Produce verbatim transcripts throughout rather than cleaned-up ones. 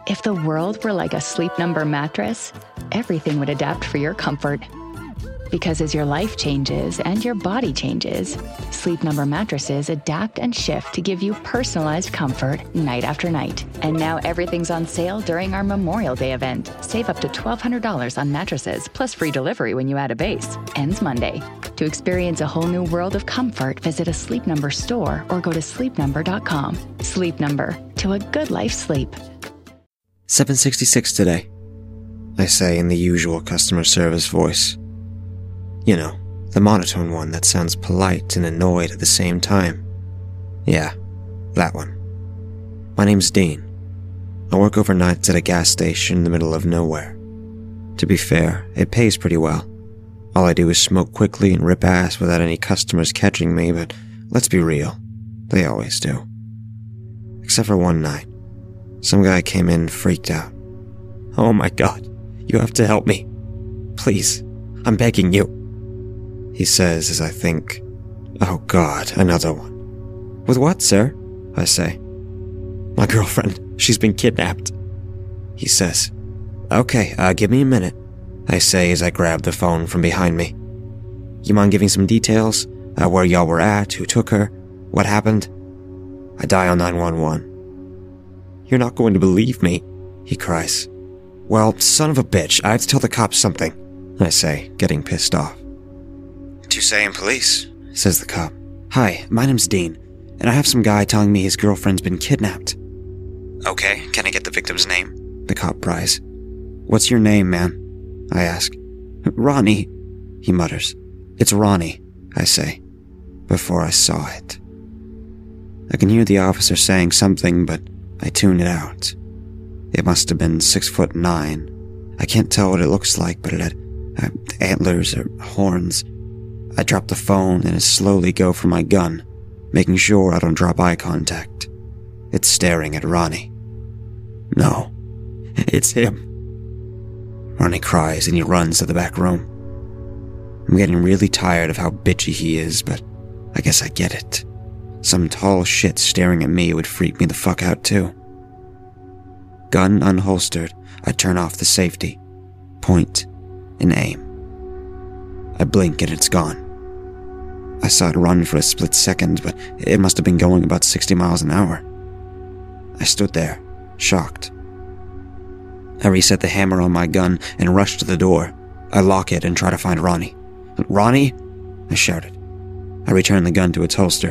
If the world were like a Sleep Number mattress, everything would adapt for your comfort. Because as your life changes and your body changes, Sleep Number mattresses adapt and shift to give you personalized comfort night after night. And now everything's on sale during our Memorial Day event. Save up to twelve hundred dollars on mattresses, plus free delivery when you add a base. Ends Monday. To experience a whole new world of comfort, visit a Sleep Number store or go to sleep number dot com. Sleep Number, to a good life sleep. seven sixty-six today, I say in the usual customer service voice. You know, the monotone one that sounds polite and annoyed at the same time. Yeah, that one. My name's Dean. I work overnights at a gas station in the middle of nowhere. To be fair, it pays pretty well. All I do is smoke quickly and rip ass without any customers catching me, but let's be real, they always do. Except for one night. Some guy came in freaked out. "Oh my God, you have to help me. Please, I'm begging you," he says as I think, "Oh God, another one." "With what, sir?" I say. "My girlfriend, she's been kidnapped," he says. "Okay, uh, give me a minute," I say as I grab the phone from behind me. "You mind giving some details? Uh, where y'all were at, who took her, what happened?" I dial nine one one. "You're not going to believe me," he cries. "Well, son of a bitch, I have to tell the cops something," I say, getting pissed off. "Tusayan Police," says the cop. "Hi, my name's Dean, and I have some guy telling me his girlfriend's been kidnapped." "Okay, can I get the victim's name?" the cop pries. "What's your name, man?" I ask. "Ronnie," he mutters. "It's Ronnie," I say, before I saw it. I can hear the officer saying something, but I tune it out. It must have been six foot nine. I can't tell what it looks like, but it had uh, antlers or horns. I drop the phone and I slowly go for my gun, making sure I don't drop eye contact. It's staring at Ronnie. No, it's him. Ronnie cries and he runs to the back room. I'm getting really tired of how bitchy he is, but I guess I get it. Some tall shit staring at me would freak me the fuck out too. Gun unholstered, I turn off the safety, point, and aim. I blink and it's gone. I saw it run for a split second, but it must have been going about sixty miles an hour. I stood there, shocked. I reset the hammer on my gun and rush to the door. I lock it and try to find Ronnie. "Ronnie?" I shouted. I return the gun to its holster.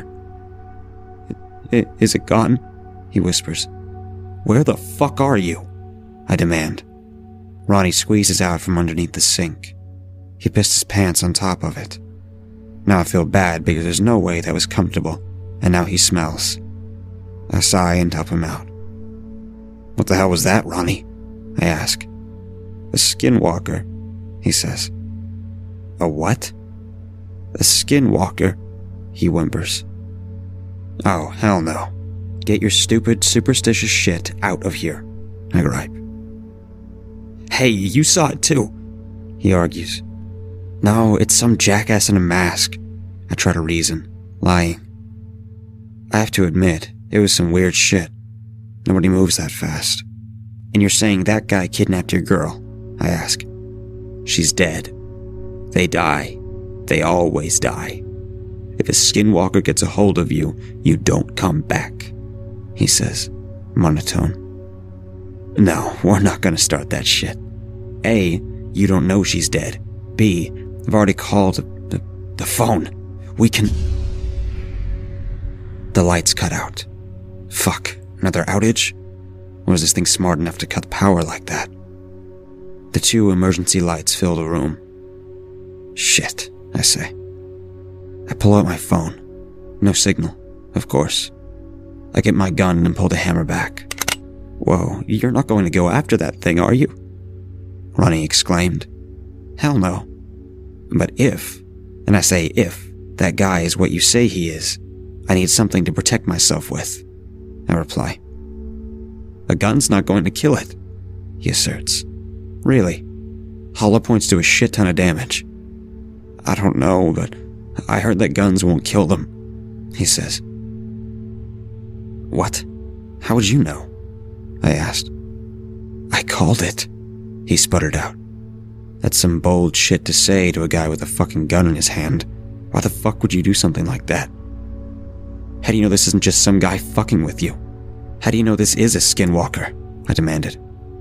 "Is it gone?" he whispers. "Where the fuck are you?" I demand. Ronnie squeezes out from underneath the sink. He pissed his pants on top of it. Now I feel bad because there's no way that was comfortable, and now he smells. I sigh and help him out. "What the hell was that, Ronnie?" I ask. "A skinwalker," he says. "A what?" "A skinwalker," he whimpers. "Oh, hell no. Get your stupid, superstitious shit out of here," I gripe. "Hey, you saw it too," he argues. "No, it's some jackass in a mask," I try to reason, lying. I have to admit, it was some weird shit. Nobody moves that fast. "And you're saying that guy kidnapped your girl?" I ask. "She's dead. They die. They always die. If a skinwalker gets a hold of you, you don't come back," he says, monotone. "No, we're not gonna start that shit. A, you don't know she's dead. B, I've already called the, the, the phone. We can..." The lights cut out. Fuck, another outage? Or is this thing smart enough to cut power like that? The two emergency lights fill the room. Shit, I say. I pull out my phone. No signal, of course. I get my gun and pull the hammer back. "Whoa, you're not going to go after that thing, are you?" Ronnie exclaimed. "Hell no. But if, and I say if, that guy is what you say he is, I need something to protect myself with," I reply. "A gun's not going to kill it," he asserts. "Really? Hollow points do a shit ton of damage." "I don't know, but I heard that guns won't kill them," he says. "What? How would you know?" I asked. called it, he sputtered out. That's some bold shit to say to a guy with a fucking gun in his hand. Why the fuck would you do something like that? How do you know this isn't just some guy fucking with you? How do you know this is a skinwalker? I demanded.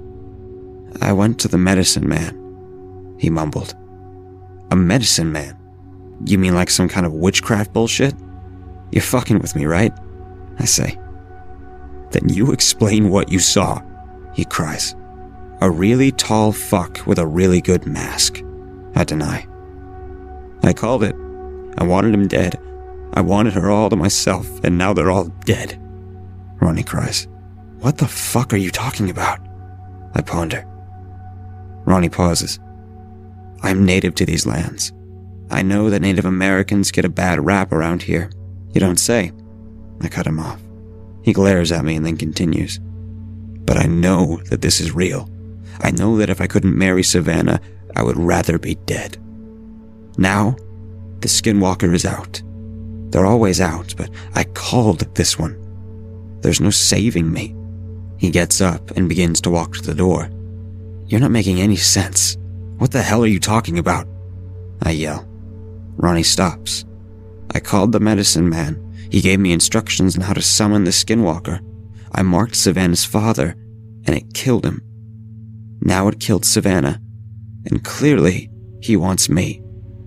I went to the medicine man, he mumbled. A medicine man? You mean like some kind of witchcraft bullshit? You're fucking with me, right? I say. Then you explain what you saw, he cries. A really tall fuck with a really good mask, I deny. I called it. I wanted him dead. I wanted her all to myself, and now they're all dead, Ronnie cries. What the fuck are you talking about? I ponder. Ronnie pauses. I'm native to these lands. I know that Native Americans get a bad rap around here. You don't say. I cut him off. He glares at me and then continues. But I know that this is real. I know that if I couldn't marry Savannah, I would rather be dead. Now, the skinwalker is out. They're always out, but I called this one. There's no saving me. He gets up and begins to walk to the door. You're not making any sense. What the hell are you talking about? I yell. Ronnie stops. I called the medicine man. He gave me instructions on how to summon the skinwalker. I marked Savannah's father, and it killed him. Now it killed Savannah, and clearly he wants me.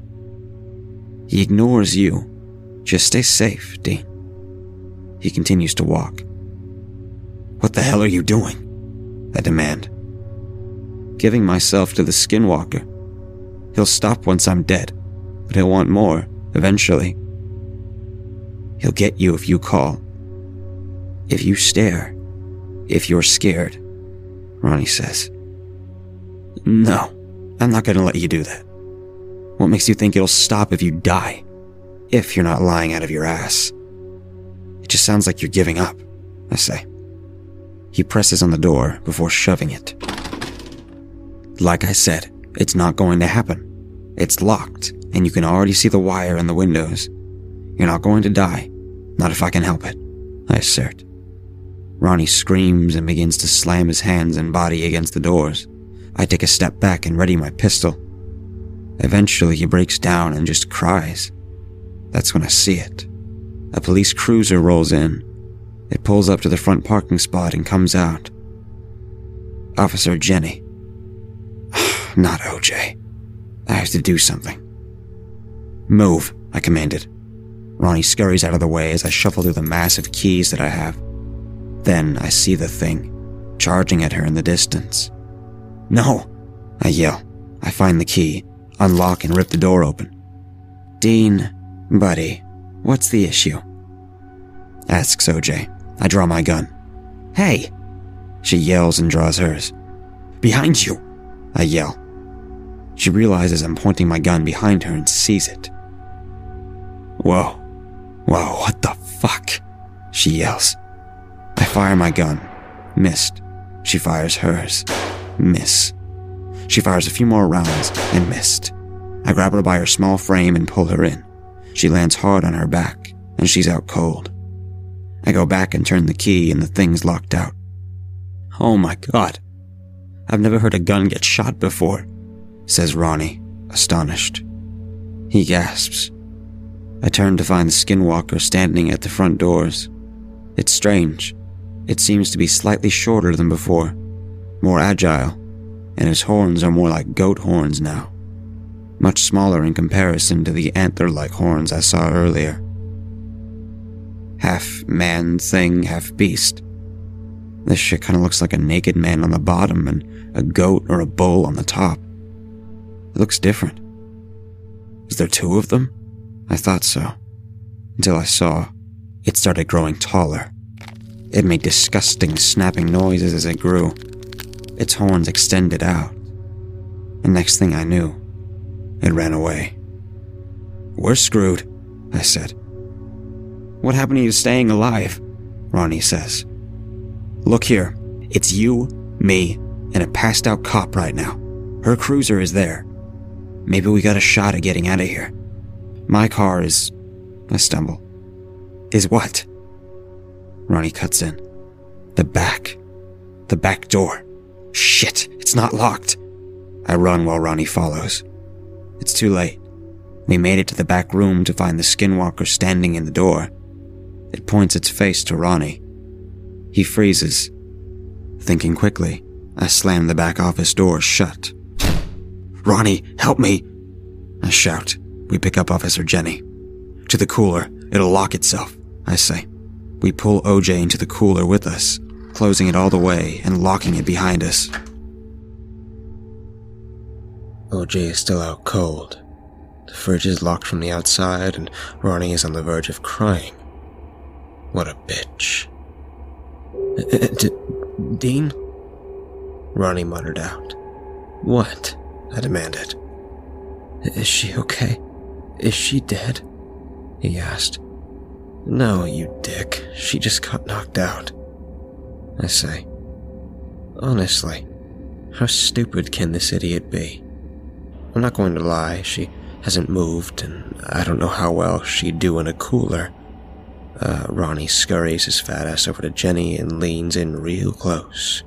He ignores you. Just stay safe, Dean. He continues to walk. What the hell are you doing? I demand. Giving myself to the skinwalker. He'll stop once I'm dead, but he'll want more, eventually. He'll get you if you call. If you stare. If you're scared, Ronnie says. No, I'm not gonna let you do that. What makes you think it'll stop if you die? If you're not lying out of your ass. It just sounds like you're giving up, I say. He presses on the door before shoving it. Like I said, it's not going to happen. It's locked, and you can already see the wire in the windows. You're not going to die. Not if I can help it, I assert. Ronnie screams and begins to slam his hands and body against the doors. I take a step back and ready my pistol. Eventually he breaks down and just cries. That's when I see it. A police cruiser rolls in. It pulls up to the front parking spot and comes out. Officer Jenny. Not O J. I have to do something. Move, I commanded. Ronnie scurries out of the way as I shuffle through the massive keys that I have. Then I see the thing, charging at her in the distance. No, I yell. I find the key, unlock and rip the door open. Dean, buddy, what's the issue? Asks O J. I draw my gun. Hey! She yells and draws hers. Behind you! I yell. She realizes I'm pointing my gun behind her and sees it. Whoa. Whoa, what the fuck? She yells. I fire my gun. Missed. She fires hers. Miss. She fires a few more rounds and missed. I grab her by her small frame and pull her in. She lands hard on her back, and she's out cold. I go back and turn the key, and the thing's locked out. Oh my god. I've never heard a gun get shot before, says Ronnie, astonished. He gasps. I turn to find the skinwalker standing at the front doors. It's strange. It seems to be slightly shorter than before, more agile, and his horns are more like goat horns now. Much smaller in comparison to the antler-like horns I saw earlier. Half man thing, half beast. This shit kinda looks like a naked man on the bottom and a goat or a bull on the top. It looks different. Is there two of them? I thought so. Until I saw it started growing taller. It made disgusting snapping noises as it grew. Its horns extended out. And next thing I knew, it ran away. We're screwed, I said. What happened to you staying alive? Ronnie says. Look here, it's you, me, and a passed out cop right now. Her cruiser is there. Maybe we got a shot at getting out of here. My car is... I stumble. Is what? Ronnie cuts in. The back. The back door. Shit, it's not locked. I run while Ronnie follows. It's too late. We made it to the back room to find the skinwalker standing in the door. It points its face to Ronnie. He freezes. Thinking quickly, I slam the back office door shut. Ronnie, help me! I shout. We pick up Officer Jenny. To the cooler. It'll lock itself, I say. We pull O J into the cooler with us, closing it all the way and locking it behind us. O J is still out cold. The fridge is locked from the outside and Ronnie is on the verge of crying. What a bitch. D- Dean? Ronnie muttered out. What? I demanded. Is she okay? Is she dead? He asked. No, you dick. She just got knocked out. I say. Honestly, how stupid can this idiot be? I'm not going to lie, she hasn't moved, and I don't know how well she'd do in a cooler. Uh, Ronnie scurries his fat ass over to Jenny and leans in real close.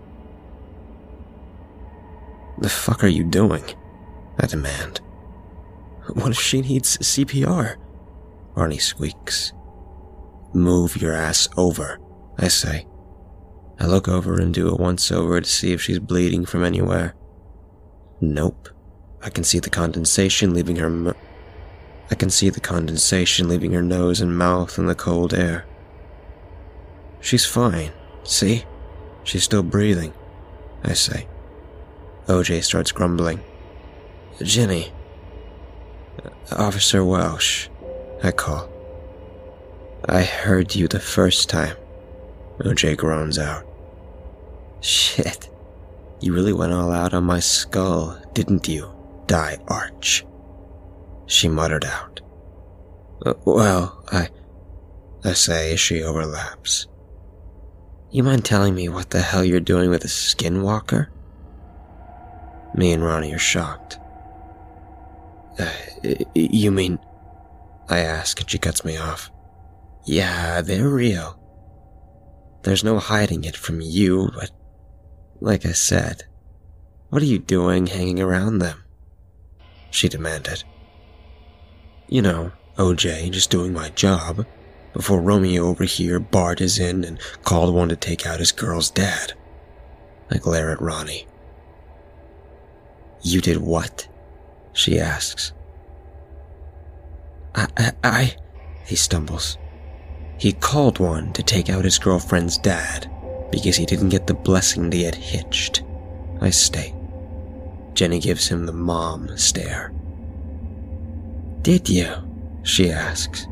The fuck are you doing? I demand. What if she needs C P R? Ronnie squeaks. Move your ass over, I say. I look over and do a once-over to see if she's bleeding from anywhere. Nope. I can see the condensation leaving her m- I can see the condensation leaving her nose and mouth in the cold air. She's fine, see? She's still breathing, I say. O J starts grumbling. Jenny. Officer Welsh, I call. I heard you the first time, O J groans out. Shit. You really went all out on my skull, didn't you, Die Arch? She muttered out. Uh, well, I... I say as she overlaps. You mind telling me what the hell you're doing with a skinwalker? Me and Ronnie are shocked. Uh, you mean... I ask and she cuts me off. Yeah, they're real. There's no hiding it from you, but... Like I said, what are you doing hanging around them? She demanded. You know, O J, just doing my job, before Romeo over here barges in and called one to take out his girl's dad. I glare at Ronnie. You did what? She asks. I, I, I, he stumbles. He called one to take out his girlfriend's dad because he didn't get the blessing they had hitched, I state. Jenny gives him the mom stare. Did you? She asks.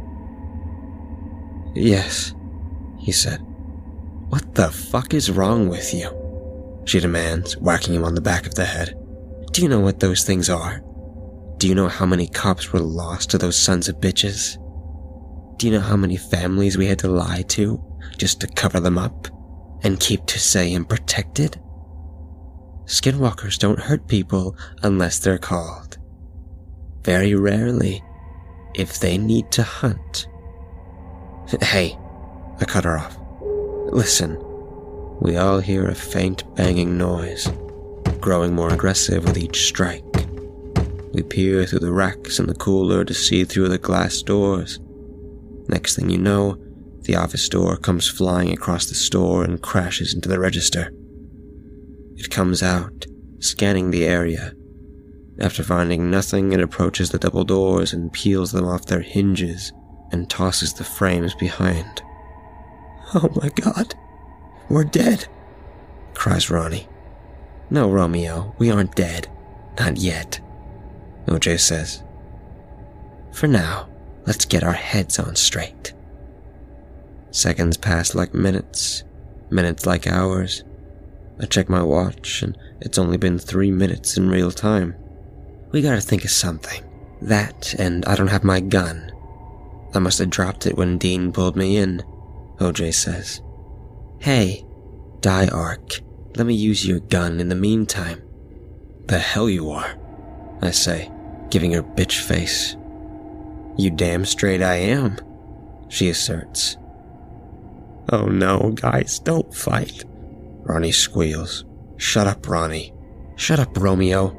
Yes, he said. What the fuck is wrong with you? She demands, whacking him on the back of the head. Do you know what those things are? Do you know how many cops were lost to those sons of bitches? Do you know how many families we had to lie to just to cover them up and keep to say and protected? Skinwalkers don't hurt people unless they're called. Very rarely, if they need to hunt. Hey, I cut her off. Listen, we all hear a faint banging noise, growing more aggressive with each strike. We peer through the racks in the cooler to see through the glass doors. Next thing you know, the office door comes flying across the store and crashes into the register. It comes out, scanning the area. After finding nothing, it approaches the double doors and peels them off their hinges and tosses the frames behind. Oh my god, we're dead, cries Ronnie. No, Romeo, we aren't dead. Not yet, O J says. For now, let's get our heads on straight. Seconds pass like minutes, minutes like hours. I check my watch, and it's only been three minutes in real time. We gotta think of something. That, and I don't have my gun. I must have dropped it when Dean pulled me in, O J says. Hey, Die Arc, let me use your gun in the meantime. The hell you are, I say, giving her bitch face. You damn straight I am, she asserts. Oh no, guys, don't fight, Ronnie squeals. Shut up, Ronnie. Shut up, Romeo.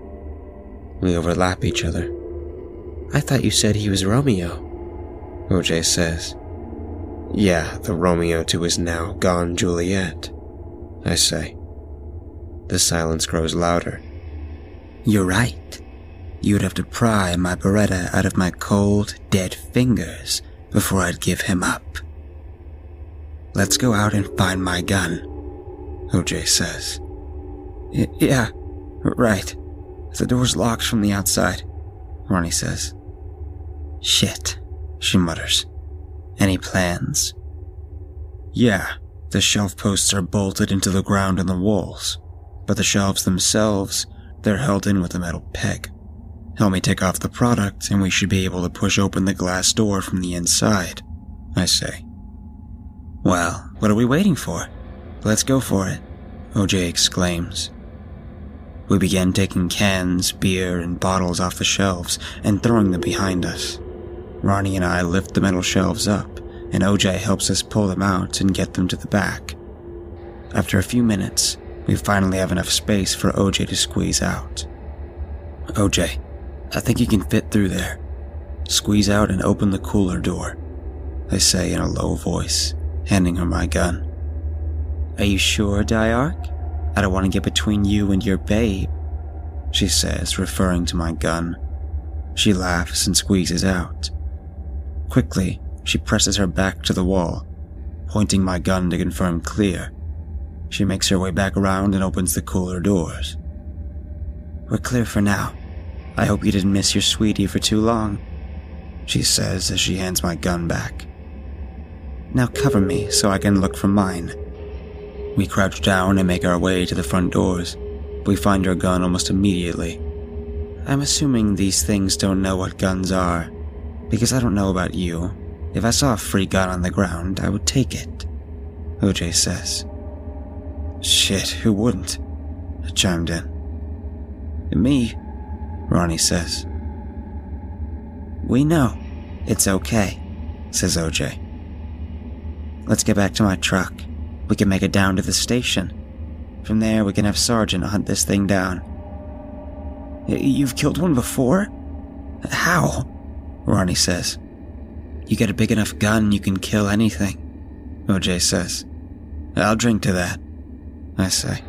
We overlap each other. I thought you said he was Romeo, O J says. Yeah, the Romeo to his now gone Juliet, I say. The silence grows louder. You're right. You'd have to pry my Beretta out of my cold, dead fingers before I'd give him up. Let's go out and find my gun, O J says. Y- yeah, right. The door's locked from the outside, Ronnie says. Shit, she mutters. Any plans? Yeah, the shelf posts are bolted into the ground and the walls, but the shelves themselves, they're held in with a metal peg. Help me take off the product and we should be able to push open the glass door from the inside, I say. Well, what are we waiting for? Let's go for it, O J exclaims. We begin taking cans, beer, and bottles off the shelves and throwing them behind us. Ronnie and I lift the metal shelves up, and O J helps us pull them out and get them to the back. After a few minutes, we finally have enough space for O J to squeeze out. O J, I think you can fit through there. Squeeze out and open the cooler door, I say in a low voice, handing her my gun. Are you sure, Diarch? I don't want to get between you and your babe, she says, referring to my gun. She laughs and squeezes out. Quickly, she presses her back to the wall, pointing my gun to confirm clear. She makes her way back around and opens the cooler doors. We're clear for now. I hope you didn't miss your sweetie for too long, she says as she hands my gun back. Now cover me so I can look for mine. We crouch down and make our way to the front doors. We find our gun almost immediately. I'm assuming these things don't know what guns are, because I don't know about you. If I saw a free gun on the ground, I would take it, O J says. Shit, who wouldn't? I chimed in. Me, Ronnie says. We know. It's okay, says O J. Let's get back to my truck. We can make it down to the station. From there, we can have Sergeant hunt this thing down. You've killed one before? How? Ronnie says. You get a big enough gun, you can kill anything, O J says. I'll drink to that, I say.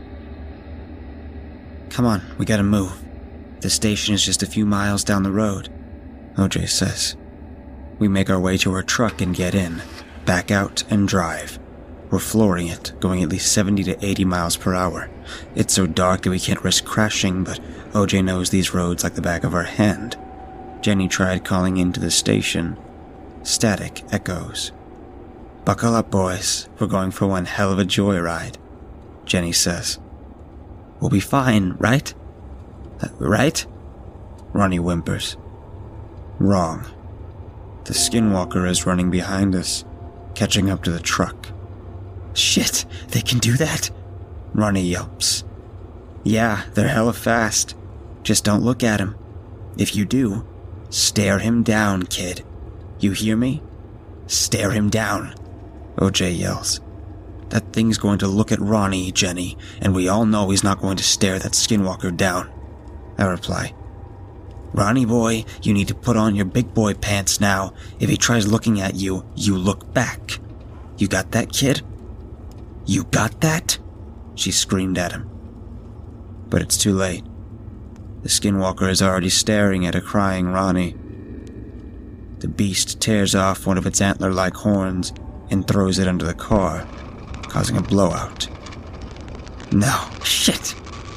Come on, we gotta move. The station is just a few miles down the road, O J says. We make our way to our truck and get in, back out and drive. We're flooring it, going at least seventy to eighty miles per hour. It's so dark that we can't risk crashing, but O J knows these roads like the back of her hand. Jenny tried calling into the station. Static echoes. Buckle up, boys. We're going for one hell of a joyride, Jenny says. We'll be fine, right? Uh, right? Ronnie whimpers. Wrong. The Skinwalker is running behind us, catching up to the truck. Shit, they can do that? Ronnie yelps. Yeah, they're hella fast. Just don't look at him. If you do, stare him down, kid. You hear me? Stare him down, O J yells. That thing's going to look at Ronnie, Jenny, and we all know he's not going to stare that Skinwalker down, I reply. Ronnie boy, you need to put on your big boy pants now. If he tries looking at you, you look back. You got that, kid? You got that? She screamed at him. But it's too late. The Skinwalker is already staring at a crying Ronnie. The beast tears off one of its antler-like horns and throws it under the car, causing a blowout. No, shit!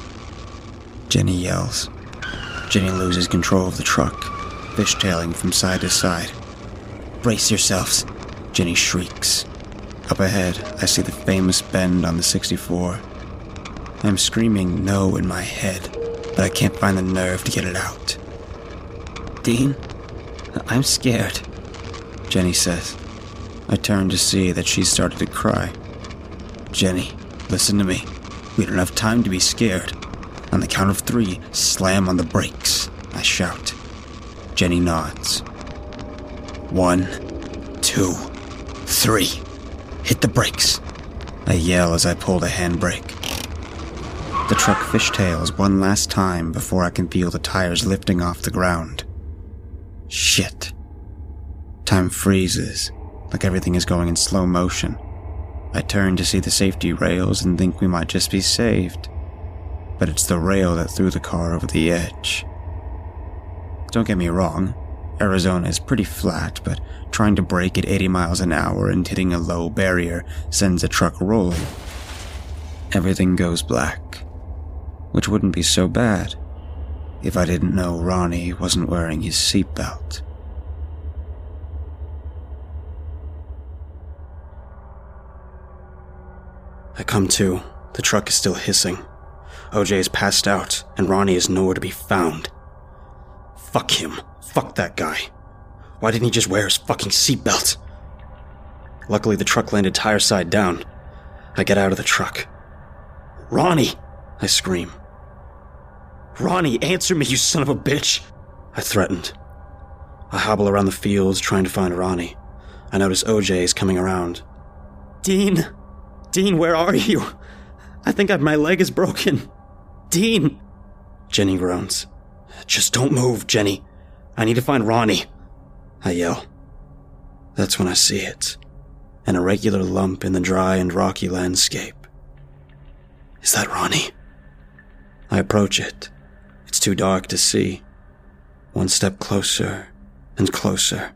Jenny yells. Jenny loses control of the truck, fishtailing from side to side. Brace yourselves, Jenny shrieks. Up ahead, I see the famous bend on the sixty-four. I'm screaming no in my head, but I can't find the nerve to get it out. Dean? I'm scared, Jenny says. I turn to see that she's started to cry. Jenny, listen to me. We don't have time to be scared. On the count of three, slam on the brakes, I shout. Jenny nods. One, two, three. Hit the brakes, I yell as I pull the handbrake. The truck fishtails one last time before I can feel the tires lifting off the ground. Shit. Time freezes, like everything is going in slow motion. I turn to see the safety rails and think we might just be saved. But it's the rail that threw the car over the edge. Don't get me wrong, Arizona is pretty flat, but trying to brake at eighty miles an hour and hitting a low barrier sends a truck rolling. Everything goes black, which wouldn't be so bad if I didn't know Ronnie wasn't wearing his seatbelt. I come to. The truck is still hissing. O J is passed out, and Ronnie is nowhere to be found. Fuck him. Fuck that guy. Why didn't he just wear his fucking seatbelt? Luckily, the truck landed tire side down. I get out of the truck. Ronnie! I scream. Ronnie, answer me, you son of a bitch! I threatened. I hobble around the fields trying to find Ronnie. I notice O J is coming around. Dean! Dean, where are you? I think I've, my leg is broken. Dean! Jenny groans. Just don't move, Jenny. I need to find Ronnie. I yell. That's when I see it. An irregular lump in the dry and rocky landscape. Is that Ronnie? I approach it. It's too dark to see. One step closer and closer.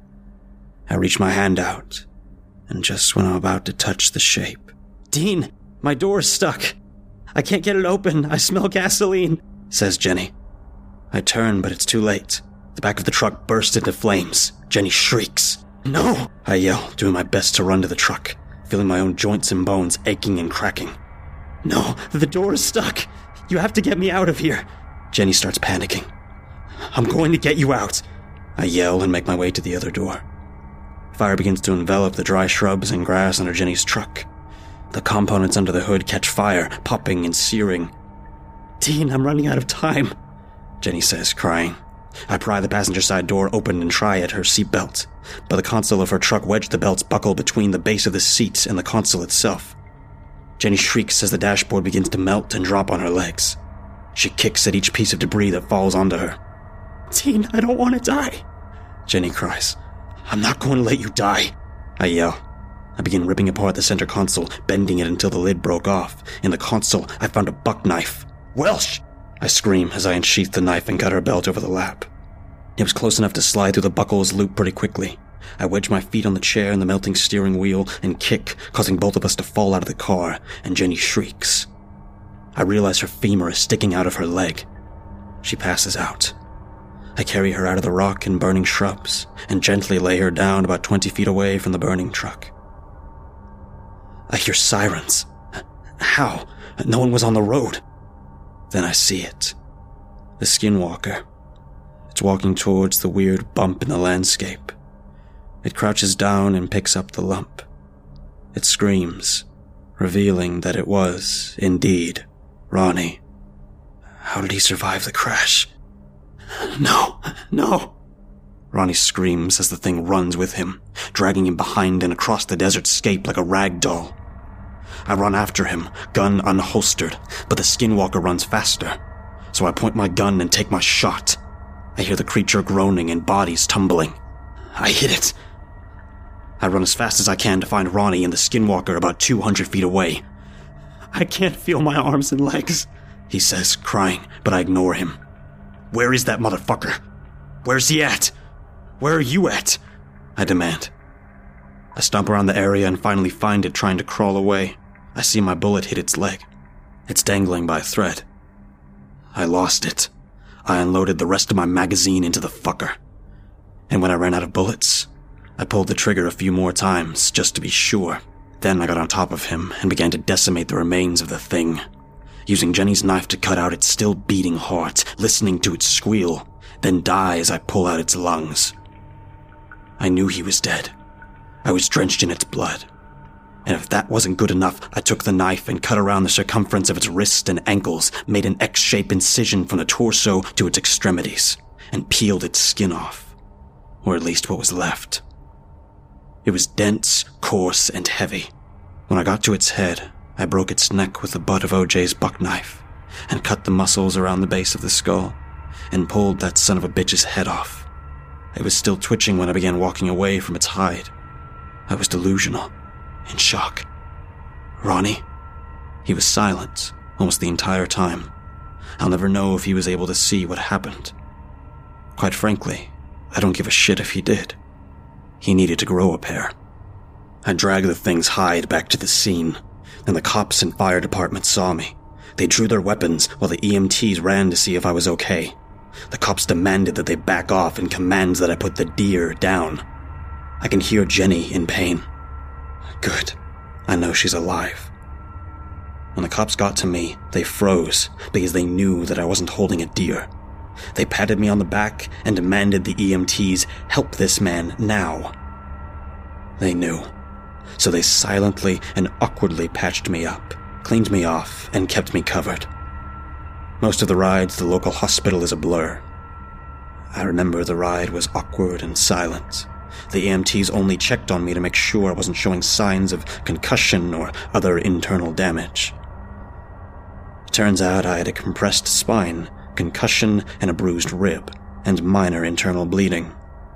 I reach my hand out, and just when I'm about to touch the shape. Dean, my door is stuck. I can't get it open. I smell gasoline, says Jenny. I turn, but it's too late. The back of the truck bursts into flames. Jenny shrieks. No! I yell, doing my best to run to the truck, feeling my own joints and bones aching and cracking. No, the door is stuck. You have to get me out of here. Jenny starts panicking. I'm going to get you out. I yell and make my way to the other door. Fire begins to envelop the dry shrubs and grass under Jenny's truck. The components under the hood catch fire, popping and searing. Dean, I'm running out of time, Jenny says, crying. I pry the passenger side door open and try at her seatbelt, but the console of her truck wedged the belts buckle between the base of the seat and the console itself. Jenny shrieks as the dashboard begins to melt and drop on her legs. She kicks at each piece of debris that falls onto her. Dean, I don't want to die, Jenny cries. I'm not going to let you die, I yell. I begin ripping apart the center console, bending it until the lid broke off. In the console, I found a buck knife. Welsh! I scream as I unsheath the knife and cut her belt over the lap. It was close enough to slide through the buckle's loop pretty quickly. I wedge my feet on the chair and the melting steering wheel and kick, causing both of us to fall out of the car, and Jenny shrieks. I realize her femur is sticking out of her leg. She passes out. I carry her out of the rock and burning shrubs, and gently lay her down about twenty feet away from the burning truck. I hear sirens. How? No one was on the road. Then I see it. The skinwalker. It's walking towards the weird bump in the landscape. It crouches down and picks up the lump. It screams, revealing that it was, indeed, Ronnie. How did he survive the crash? No, no. Ronnie screams as the thing runs with him, dragging him behind and across the desert scape like a rag doll. I run after him, gun unholstered, but the skinwalker runs faster, so I point my gun and take my shot. I hear the creature groaning and bodies tumbling. I hit it. I run as fast as I can to find Ronnie and the skinwalker about two hundred feet away. I can't feel my arms and legs, he says, crying, but I ignore him. Where is that motherfucker? Where's he at? Where are you at? I demand. I stomp around the area and finally find it trying to crawl away. I see my bullet hit its leg. It's dangling by a thread. I lost it. I unloaded the rest of my magazine into the fucker. And when I ran out of bullets, I pulled the trigger a few more times, just to be sure. Then I got on top of him and began to decimate the remains of the thing, using Jenny's knife to cut out its still beating heart, listening to it squeal, then die as I pull out its lungs. I knew he was dead. I was drenched in its blood. And if that wasn't good enough, I took the knife and cut around the circumference of its wrists and ankles, made an X-shaped incision from the torso to its extremities, and peeled its skin off. Or at least what was left. It was dense, coarse, and heavy. When I got to its head, I broke its neck with the butt of O J's buck knife. and cut the muscles around the base of the skull and pulled that son of a bitch's head off. It was still twitching when I began walking away from its hide. I was delusional, in shock. Ronnie? He was silent almost the entire time. I'll never know if he was able to see what happened. Quite frankly, I don't give a shit if he did. He needed to grow a pair. I dragged the thing's hide back to the scene, and the cops and fire department saw me. They drew their weapons while the E M Ts ran to see if I was okay. The cops demanded that they back off and commands that I put the deer down. I can hear Jenny in pain. Good. I know she's alive. When the cops got to me, they froze because they knew that I wasn't holding a deer. They patted me on the back and demanded the E M Ts help this man now. They knew, so they silently and awkwardly patched me up, cleaned me off, and kept me covered. Most of the ride to the local hospital is a blur. I remember the ride was awkward and silent. The E M Ts only checked on me to make sure I wasn't showing signs of concussion or other internal damage. It turns out I had a compressed spine, concussion, and a bruised rib, and minor internal bleeding.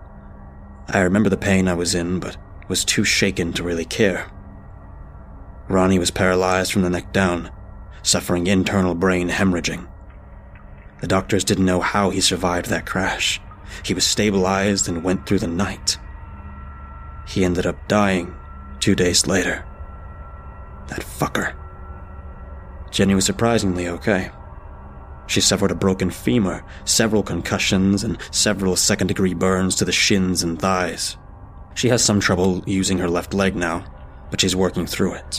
I remember the pain I was in, but was too shaken to really care. Ronnie was paralyzed from the neck down, suffering internal brain hemorrhaging. The doctors didn't know how he survived that crash. He was stabilized and went through the night. He ended up dying two days later. That fucker. Jenny was surprisingly okay. She suffered a broken femur, several concussions, and several second-degree burns to the shins and thighs. She has some trouble using her left leg now, but she's working through it.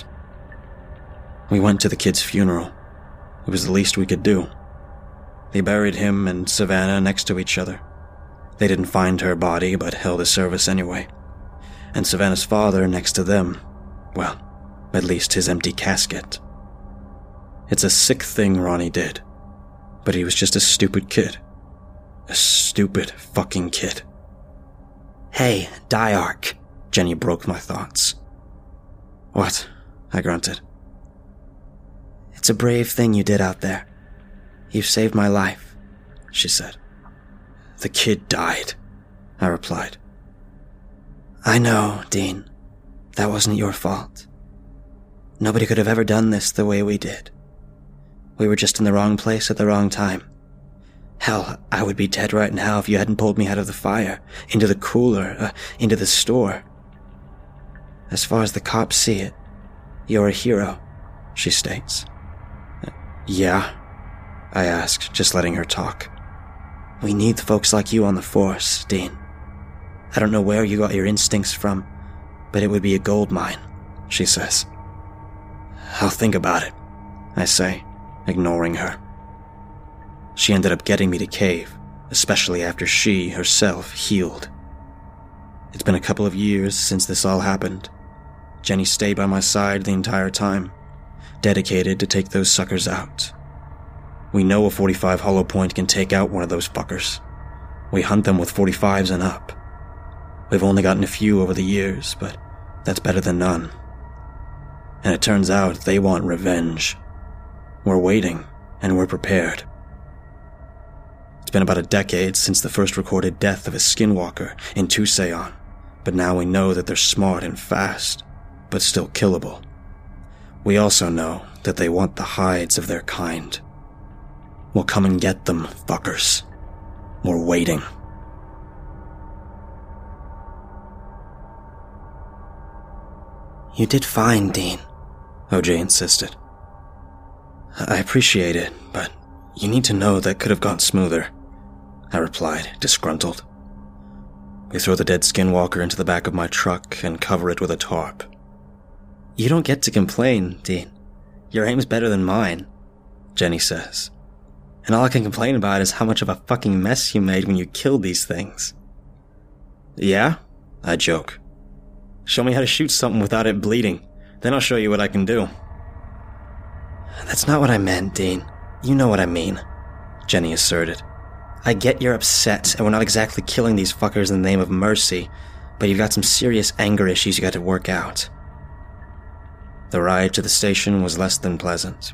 We went to the kid's funeral. It was the least we could do. They buried him and Savannah next to each other. They didn't find her body, but held a service anyway. And Savannah's father next to them. Well, at least his empty casket. It's a sick thing Ronnie did. But he was just a stupid kid. A stupid fucking kid. Hey, Diarch. Jenny broke my thoughts. What? I grunted. It's a brave thing you did out there. You've saved my life, she said. The kid died, I replied. I know, Dean. That wasn't your fault. Nobody could have ever done this the way we did. We were just in the wrong place at the wrong time. Hell, I would be dead right now if you hadn't pulled me out of the fire, into the cooler, uh, into the store. As far as the cops see it, you're a hero, she states. Uh, yeah? I asked, just letting her talk. We need folks like you on the force, Dean. I don't know where you got your instincts from, but it would be a gold mine, she says. I'll think about it, I say, ignoring her. She ended up getting me to cave, especially after she, herself, healed. It's been a couple of years since this all happened. Jenny stayed by my side the entire time, dedicated to take those suckers out. We know a forty-five hollow point can take out one of those fuckers. We hunt them with forty-fives and up. We've only gotten a few over the years, but that's better than none. And it turns out they want revenge. We're waiting, and we're prepared. It's been about a decade since the first recorded death of a skinwalker in Tusayan, but now we know that they're smart and fast, but still killable. We also know that they want the hides of their kind. We'll come and get them, fuckers. We're waiting. You did fine, Dean, O J insisted. I appreciate it, but you need to know that could have gone smoother, I replied, disgruntled. We throw the dead skinwalker into the back of my truck and cover it with a tarp. You don't get to complain, Dean. Your aim's better than mine, Jenny says. And all I can complain about is how much of a fucking mess you made when you killed these things. Yeah? I joke. Show me how to shoot something without it bleeding. Then I'll show you what I can do. That's not what I meant, Dean. You know what I mean, Jenny asserted. I get you're upset, and we're not exactly killing these fuckers in the name of mercy, but you've got some serious anger issues you got to work out. The ride to the station was less than pleasant.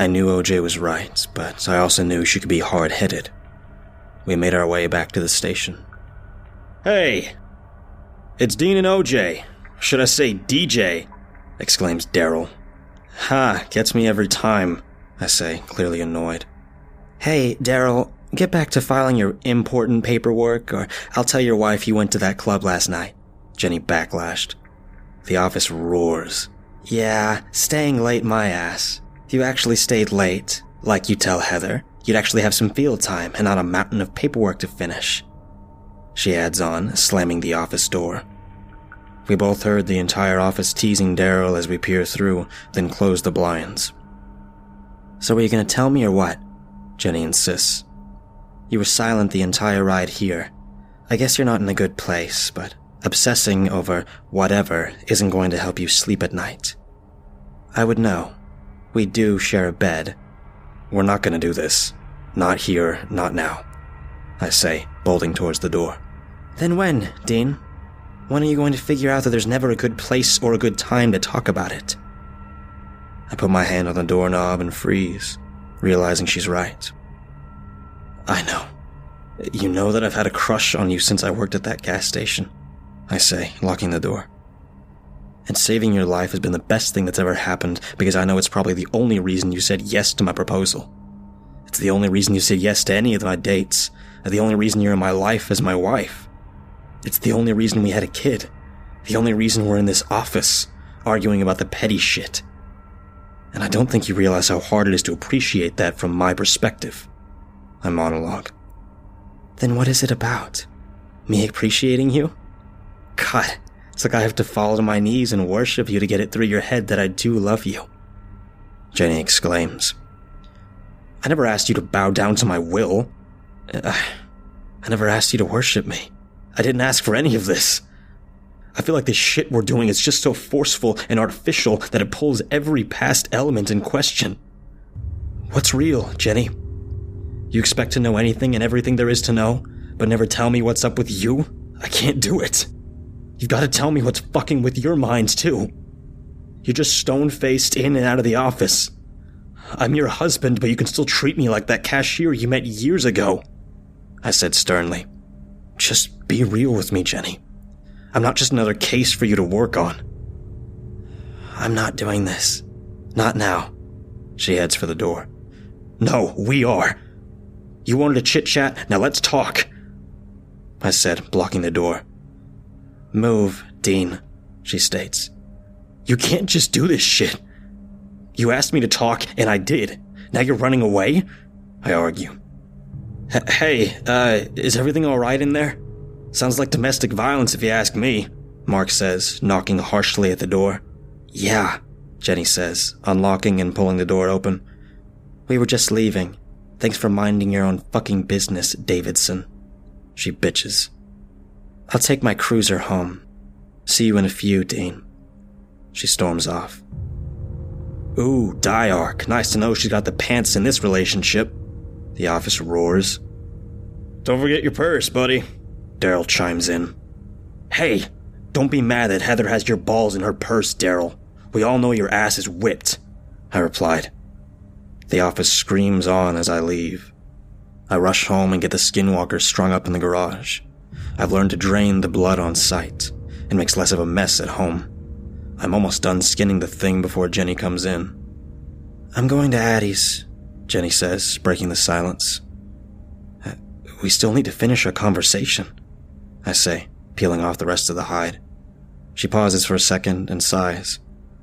I knew O J was right, but I also knew she could be hard-headed. We made our way back to the station. "Hey! It's Dean and O J. Should I say D J?" exclaims Daryl. "Ha, gets me every time," I say, clearly annoyed. "Hey, Daryl, get back to filing your important paperwork, or I'll tell your wife you went to that club last night," Jenny backlashed. The office roars. "Yeah, staying late my ass. If you actually stayed late, like you tell Heather, you'd actually have some field time and not a mountain of paperwork to finish," she adds on, slamming the office door. We both heard the entire office teasing Daryl as we peer through, then close the blinds. "So were you going to tell me or what?" Jenny insists. "You were silent the entire ride here. I guess you're not in a good place, but obsessing over whatever isn't going to help you sleep at night. I would know. We do share a bed. We're not going to do this. Not here, not now," I say, bolting towards the door. "Then when, Dean? When are you going to figure out that there's never a good place or a good time to talk about it?" I put my hand on the doorknob and freeze, realizing she's right. "I know. You know that I've had a crush on you since I worked at that gas station," I say, locking the door. "And saving your life has been the best thing that's ever happened because I know it's probably the only reason you said yes to my proposal. It's the only reason you said yes to any of my dates, and the only reason you're in my life as my wife. It's the only reason we had a kid. The only reason we're in this office, arguing about the petty shit. And I don't think you realize how hard it is to appreciate that from my perspective," I monologue. "Then what is it about? Me appreciating you? God, it's like I have to fall to my knees and worship you to get it through your head that I do love you," Jenny exclaims. "I never asked you to bow down to my will. Uh, I never asked you to worship me. I didn't ask for any of this. I feel like the shit we're doing is just so forceful and artificial that it pulls every past element in question. What's real, Jenny? You expect to know anything and everything there is to know, but never tell me what's up with you? I can't do it. You've got to tell me what's fucking with your mind, too. You're just stone-faced in and out of the office. I'm your husband, but you can still treat me like that cashier you met years ago," I said sternly. "Just be real with me, Jenny. I'm not just another case for you to work on." "I'm not doing this. Not now." She heads for the door. "No, we are. You wanted to chit-chat, now let's talk," I said, blocking the door. "Move, Dean," she states. "You can't just do this shit. You asked me to talk, and I did. Now you're running away?" I argue. H- hey, uh, is everything alright in there? Sounds like domestic violence if you ask me, Mark says, knocking harshly at the door. "Yeah," Jenny says, unlocking and pulling the door open. "We were just leaving. Thanks for minding your own fucking business, Davidson," she bitches. "I'll take my cruiser home. See you in a few, Dean." She storms off. "Ooh, Diarch, nice to know she's got the pants in this relationship," the office roars. "Don't forget your purse, buddy," Daryl chimes in. "Hey, don't be mad that Heather has your balls in her purse, Daryl. We all know your ass is whipped," I replied. The office screams on as I leave. I rush home and get the skinwalker strung up in the garage. I've learned to drain the blood on sight. It makes less of a mess at home. I'm almost done skinning the thing before Jenny comes in. "I'm going to Addie's," Jenny says, breaking the silence. "We still need to finish our conversation," I say, peeling off the rest of the hide. She pauses for a second and sighs.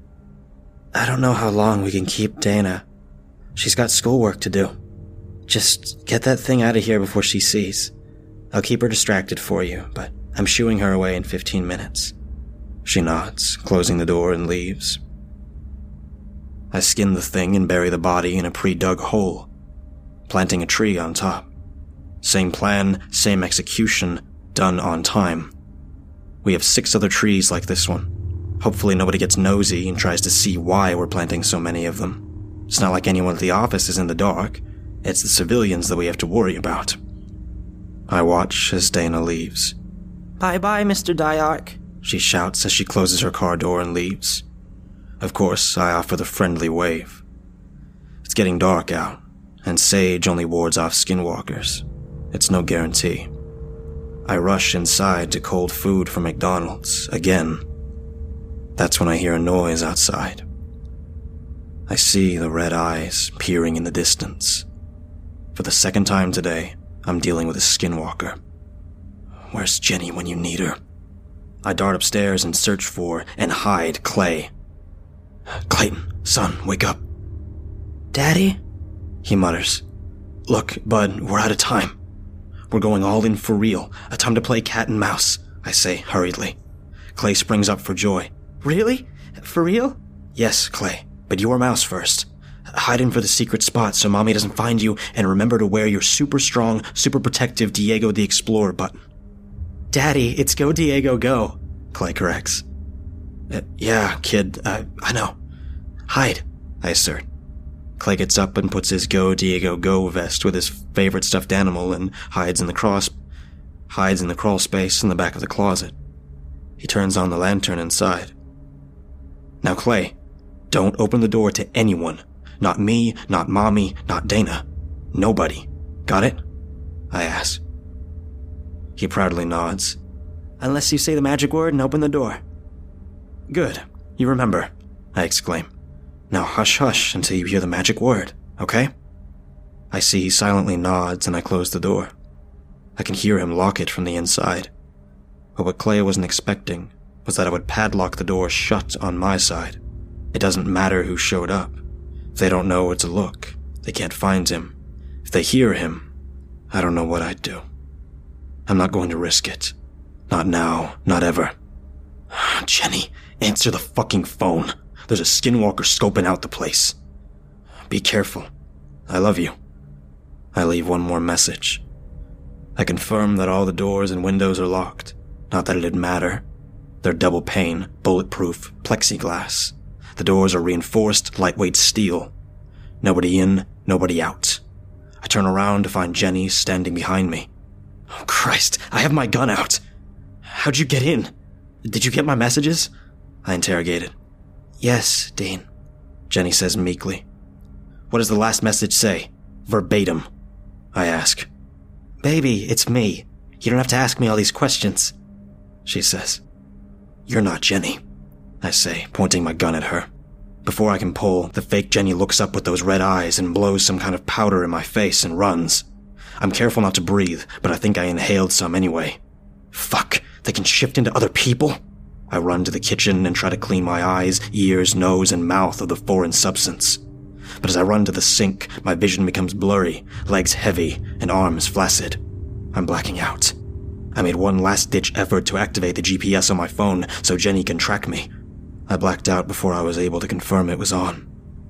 "I don't know how long we can keep Dana. She's got schoolwork to do. Just get that thing out of here before she sees. I'll keep her distracted for you, but I'm shooing her away in fifteen minutes. She nods, closing the door and leaves. I skin the thing and bury the body in a pre-dug hole, planting a tree on top. Same plan, same execution, done on time. We have six other trees like this one. Hopefully nobody gets nosy and tries to see why we're planting so many of them. It's not like anyone at the office is in the dark. It's the civilians that we have to worry about. I watch as Dana leaves. "Bye-bye, Mister Diarch," she shouts as she closes her car door and leaves. Of course, I offer the friendly wave. "It's getting dark out, and Sage only wards off skinwalkers. It's no guarantee. I rush inside to cold food from McDonald's, again. That's when I hear a noise outside. I see the red eyes peering in the distance. For the second time today, I'm dealing with a skinwalker. Where's Jenny when you need her? I dart upstairs and search for and hide Clay. Clayton, son, wake up. Daddy? He mutters. Look, bud, we're out of time. We're going all in for real. A time to play cat and mouse, I say hurriedly. Clay springs up for joy. Really? For real? Yes, Clay, but you're mouse first. Hide in for the secret spot so Mommy doesn't find you, and remember to wear your super strong, super protective Diego the Explorer button. Daddy, it's go Diego go, Clay corrects. Uh, yeah, kid, uh, I know. Hide, I assert. Clay gets up and puts his Go Diego Go vest with his favorite stuffed animal and hides in the cross, hides in the crawl space in the back of the closet. He turns on the lantern inside. Now, Clay, don't open the door to anyone. Not me, not Mommy, not Dana. Nobody. Got it? I ask. He proudly nods. Unless you say the magic word and open the door. Good. You remember, I exclaim. Now hush hush until you hear the magic word, okay? I see he silently nods and I close the door. I can hear him lock it from the inside. But what Clay wasn't expecting was that I would padlock the door shut on my side. It doesn't matter who showed up. If they don't know where to look, they can't find him. If they hear him, I don't know what I'd do. I'm not going to risk it. Not now, not ever. Jenny, answer the fucking phone. There's a skinwalker scoping out the place. Be careful. I love you. I leave one more message. I confirm that all the doors and windows are locked. Not that it'd matter. They're double pane, bulletproof, plexiglass. The doors are reinforced, lightweight steel. Nobody in, nobody out. I turn around to find Jenny standing behind me. Oh, Christ, I have my gun out. How'd you get in? Did you get my messages? I interrogated. Yes, Dean, Jenny says meekly. What does the last message say? Verbatim, I ask. Baby, it's me. You don't have to ask me all these questions, she says. You're not Jenny, I say, pointing my gun at her. Before I can pull, the fake Jenny looks up with those red eyes and blows some kind of powder in my face and runs. I'm careful not to breathe, but I think I inhaled some anyway. Fuck, they can shift into other people? I run to the kitchen and try to clean my eyes, ears, nose, and mouth of the foreign substance. But as I run to the sink, my vision becomes blurry, legs heavy, and arms flaccid. I'm blacking out. I made one last-ditch effort to activate the G P S on my phone so Jenny can track me. I blacked out before I was able to confirm it was on.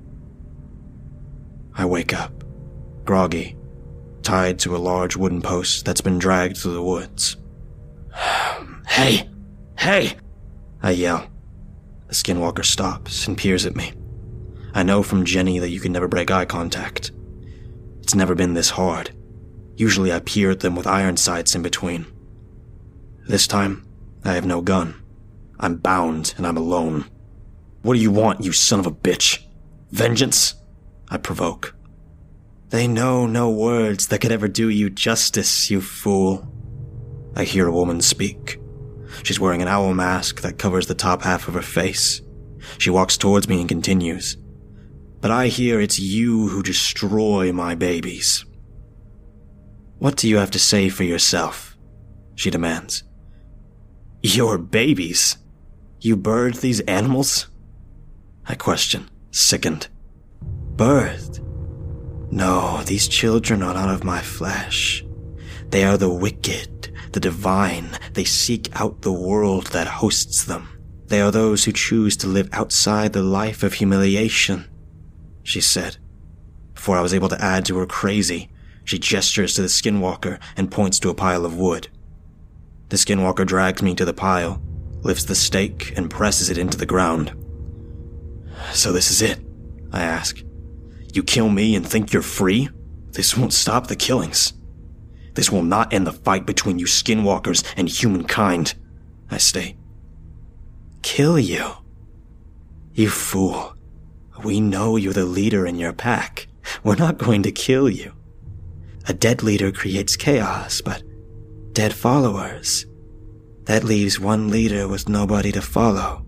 I wake up, groggy, tied to a large wooden post that's been dragged through the woods. Hey! Hey! I yell. The skinwalker stops and peers at me. I know from Jenny that you can never break eye contact. It's never been this hard. Usually I peer at them with iron sights in between. This time, I have no gun. I'm bound and I'm alone. What do you want, you son of a bitch? Vengeance? I provoke. They know no words that could ever do you justice, you fool. I hear a woman speak. She's wearing an owl mask that covers the top half of her face. She walks towards me and continues. But I hear it's you who destroy my babies. What do you have to say for yourself? She demands. Your babies? You birthed these animals? I question, sickened. Birthed? No, these children are not of my flesh. They are the wicked, the divine. They seek out the world that hosts them. They are those who choose to live outside the life of humiliation, she said. Before I was able to add to her crazy, she gestures to the skinwalker and points to a pile of wood. The skinwalker drags me to the pile, lifts the stake, and presses it into the ground. So this is it, I ask. You kill me and think you're free? This won't stop the killings. This will not end the fight between you skinwalkers and humankind, I state. Kill you? You fool. We know you're the leader in your pack. We're not going to kill you. A dead leader creates chaos, but dead followers, that leaves one leader with nobody to follow.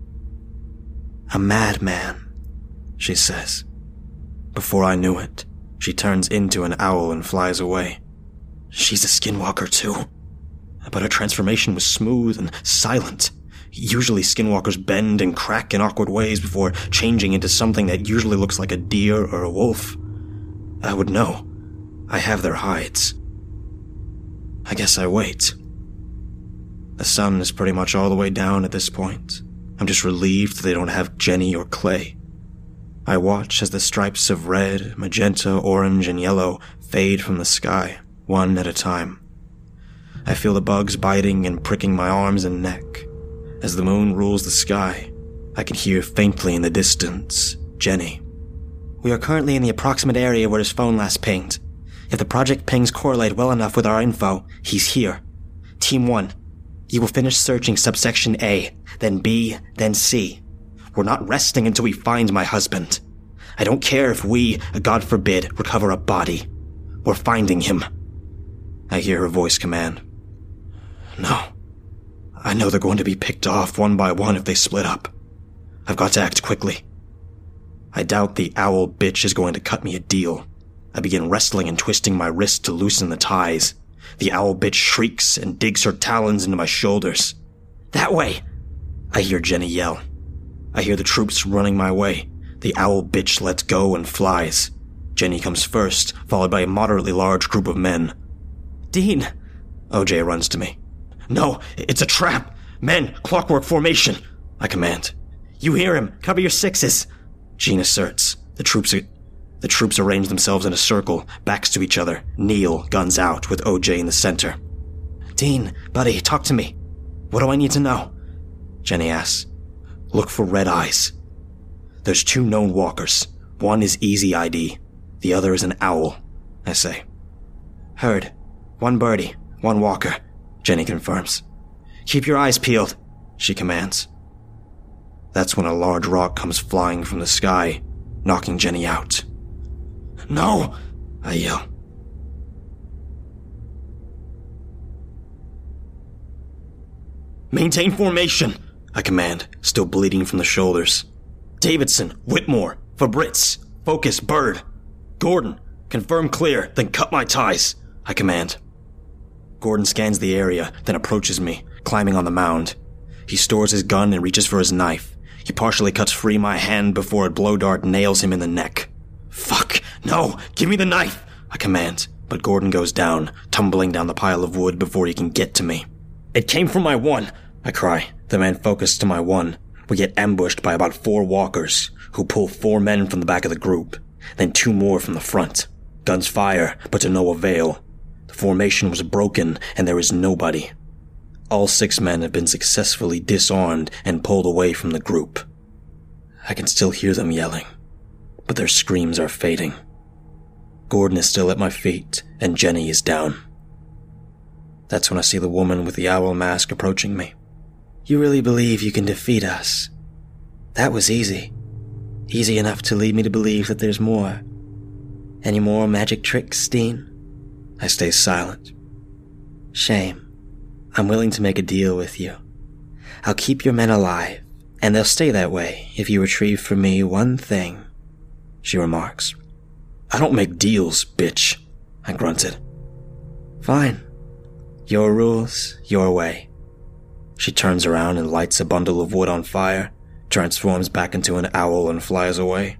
A madman, she says. Before I knew it, she turns into an owl and flies away. She's a skinwalker too. But her transformation was smooth and silent. Usually skinwalkers bend and crack in awkward ways before changing into something that usually looks like a deer or a wolf. I would know. I have their hides. I guess I wait. The sun is pretty much all the way down at this point. I'm just relieved they don't have Jenny or Clay. I watch as the stripes of red, magenta, orange, and yellow fade from the sky, one at a time. I feel the bugs biting and pricking my arms and neck. As the moon rules the sky, I can hear faintly in the distance, Jenny. We are currently in the approximate area where his phone last pinged. If the project pings correlate well enough with our info, he's here. Team one, you will finish searching subsection A, then B, then C. We're not resting until we find my husband. I don't care if we, God forbid, recover a body. We're finding him. I hear her voice command. No. I know they're going to be picked off one by one if they split up. I've got to act quickly. I doubt the owl bitch is going to cut me a deal. I begin wrestling and twisting my wrist to loosen the ties. The owl bitch shrieks and digs her talons into my shoulders. That way! I hear Jenny yell. I hear the troops running my way. The owl bitch lets go and flies. Jenny comes first, followed by a moderately large group of men. Dean! O J runs to me. No, it's a trap! Men, clockwork formation! I command. You hear him! Cover your sixes! Jean asserts. The troops are... The troops arrange themselves in a circle, backs to each other, kneel, guns out, with O J in the center. Dean, buddy, talk to me. What do I need to know? Jenny asks. Look for red eyes. There's two known walkers. One is Easy I D. The other is an owl, I say. Heard. One birdie, one walker, Jenny confirms. Keep your eyes peeled, she commands. That's when a large rock comes flying from the sky, knocking Jenny out. No! I yell. Maintain formation, I command, still bleeding from the shoulders. Davidson, Whitmore, Fabritz, focus, Bird. Gordon, confirm clear, then cut my ties, I command. Gordon scans the area, then approaches me, climbing on the mound. He stores his gun and reaches for his knife. He partially cuts free my hand before a blow dart nails him in the neck. Fuck! No! Give me the knife! I command, but Gordon goes down, tumbling down the pile of wood before he can get to me. It came from my one! I cry, the man focused to my one. We get ambushed by about four walkers, who pull four men from the back of the group, then two more from the front. Guns fire, but to no avail. The formation was broken, and there is nobody. All six men have been successfully disarmed and pulled away from the group. I can still hear them yelling, but their screams are fading. Gordon is still at my feet, and Jenny is down. That's when I see the woman with the owl mask approaching me. You really believe you can defeat us? That was easy. Easy enough to lead me to believe that there's more. Any more magic tricks, Dean? I stay silent. Shame. I'm willing to make a deal with you. I'll keep your men alive, and they'll stay that way if you retrieve for me one thing, she remarks. I don't make deals, bitch, I grunted. Fine. Your rules, your way. She turns around and lights a bundle of wood on fire, transforms back into an owl and flies away.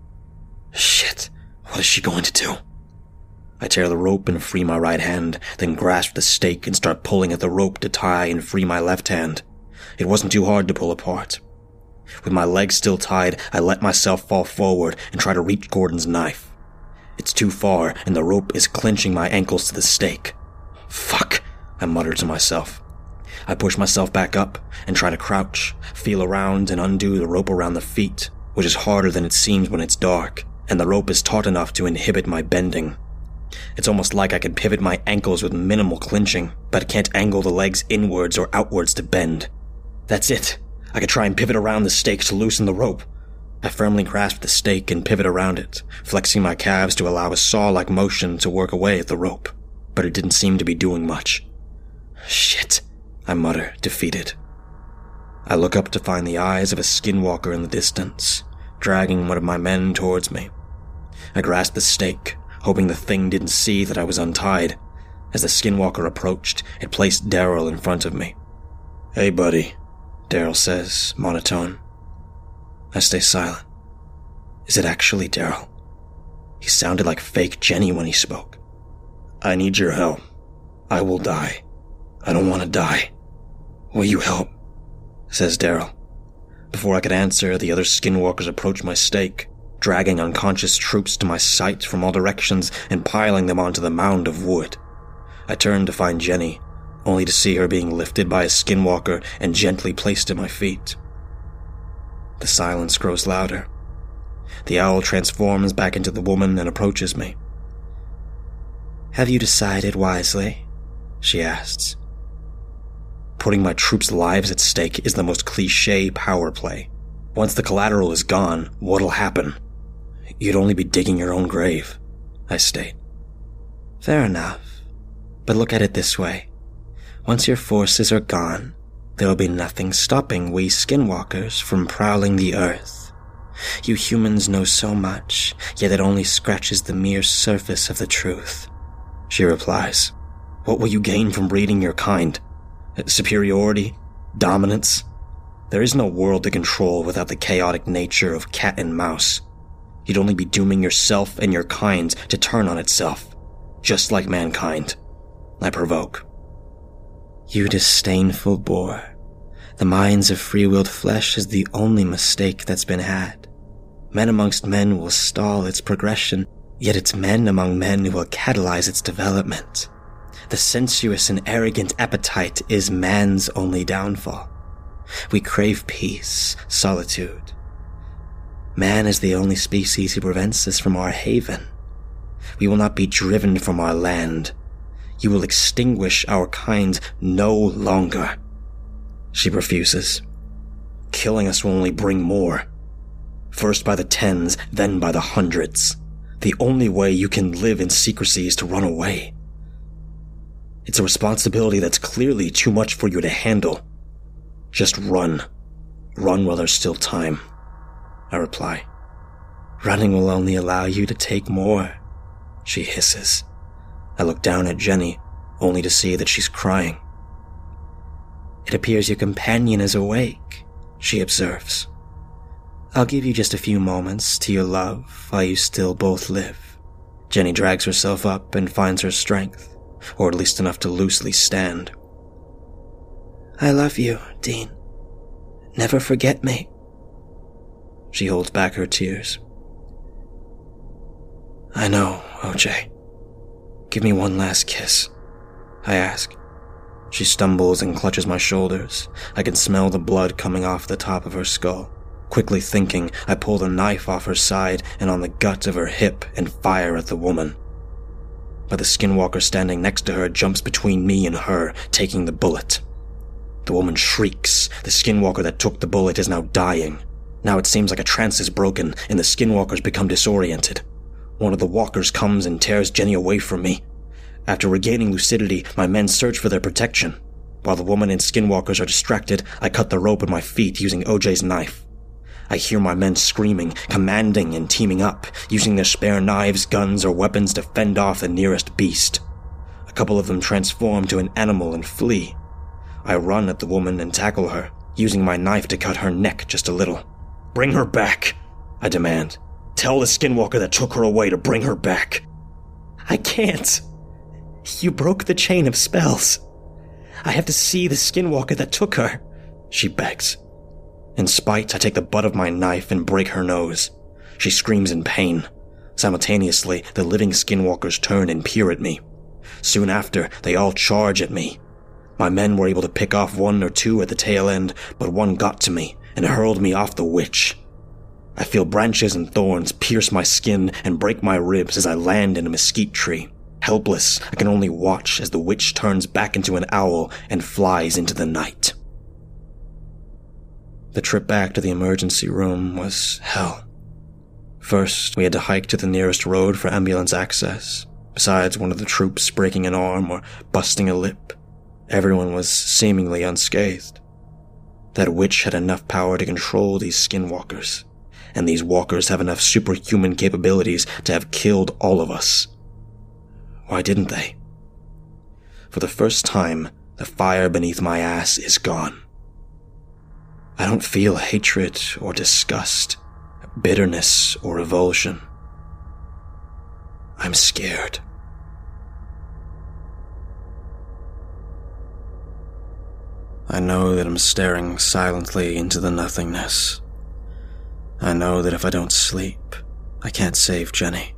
Shit, what is she going to do? I tear the rope and free my right hand, then grasp the stake and start pulling at the rope to tie and free my left hand. It wasn't too hard to pull apart. With my legs still tied, I let myself fall forward and try to reach Gordon's knife. It's too far, and the rope is clinching my ankles to the stake. Fuck, I mutter to myself. I push myself back up and try to crouch, feel around and undo the rope around the feet, which is harder than it seems when it's dark, and the rope is taut enough to inhibit my bending. It's almost like I can pivot my ankles with minimal clinching, but can't angle the legs inwards or outwards to bend. That's it. I could try and pivot around the stake to loosen the rope. I firmly grasped the stake and pivoted around it, flexing my calves to allow a saw-like motion to work away at the rope, but it didn't seem to be doing much. Shit, I mutter, defeated. I look up to find the eyes of a skinwalker in the distance, dragging one of my men towards me. I grasped the stake, hoping the thing didn't see that I was untied. As the skinwalker approached, it placed Daryl in front of me. "Hey, buddy," Daryl says, monotone. I stay silent. Is it actually Daryl? He sounded like fake Jenny when he spoke. "I need your help. I will die. I don't want to die. Will you help?" says Daryl. Before I could answer, the other skinwalkers approached my stake, dragging unconscious troops to my sight from all directions and piling them onto the mound of wood. I turned to find Jenny, only to see her being lifted by a skinwalker and gently placed at my feet. The silence grows louder. The owl transforms back into the woman and approaches me. "Have you decided wisely?" she asks. Putting my troops' lives at stake is the most cliché power play. Once the collateral is gone, what'll happen? You'd only be digging your own grave, I state. Fair enough. But look at it this way. Once your forces are gone, there will be nothing stopping we skinwalkers from prowling the earth. You humans know so much, yet it only scratches the mere surface of the truth. She replies, "What will you gain from breeding your kind? Superiority? Dominance? There is no world to control without the chaotic nature of cat and mouse. You'd only be dooming yourself and your kind to turn on itself, just like mankind." I provoke. "You disdainful boar. The minds of free-willed flesh is the only mistake that's been had. Men amongst men will stall its progression, yet it's men among men who will catalyze its development. The sensuous and arrogant appetite is man's only downfall. We crave peace, solitude. Man is the only species who prevents us from our haven. We will not be driven from our land. You will extinguish our kind no longer." She refuses. "Killing us will only bring more. First by the tens, then by the hundreds. The only way you can live in secrecy is to run away. It's a responsibility that's clearly too much for you to handle. Just run. Run while there's still time," I reply. "Running will only allow you to take more," she hisses. I look down at Jenny, only to see that she's crying. "It appears your companion is awake," she observes. "I'll give you just a few moments to your love while you still both live." Jenny drags herself up and finds her strength, or at least enough to loosely stand. "I love you, Dean. Never forget me." She holds back her tears. "I know, O J. Give me one last kiss," I ask. She stumbles and clutches my shoulders. I can smell the blood coming off the top of her skull. Quickly thinking, I pull the knife off her side and on the gut of her hip and fire at the woman. But the skinwalker standing next to her jumps between me and her, taking the bullet. The woman shrieks. The skinwalker that took the bullet is now dying. Now it seems like a trance is broken and the skinwalkers become disoriented. One of the walkers comes and tears Jenny away from me. After regaining lucidity, my men search for their protection. While the woman and skinwalkers are distracted, I cut the rope at my feet using O J's knife. I hear my men screaming, commanding, and teaming up, using their spare knives, guns, or weapons to fend off the nearest beast. A couple of them transform to an animal and flee. I run at the woman and tackle her, using my knife to cut her neck just a little. "Bring her back," I demand. "Tell the skinwalker that took her away to bring her back." "I can't. You broke the chain of spells. I have to see the skinwalker that took her," she begs. In spite, I take the butt of my knife and break her nose. She screams in pain. Simultaneously, the living skinwalkers turn and peer at me. Soon after, they all charge at me. My men were able to pick off one or two at the tail end, but one got to me and hurled me off the witch. I feel branches and thorns pierce my skin and break my ribs as I land in a mesquite tree. Helpless, I can only watch as the witch turns back into an owl and flies into the night. The trip back to the emergency room was hell. First, we had to hike to the nearest road for ambulance access. Besides one of the troops breaking an arm or busting a lip, everyone was seemingly unscathed. That witch had enough power to control these skinwalkers, and these walkers have enough superhuman capabilities to have killed all of us. Why didn't they? For the first time, the fire beneath my ass is gone. I don't feel hatred or disgust, bitterness or revulsion. I'm scared. I know that I'm staring silently into the nothingness. I know that if I don't sleep, I can't save Jenny.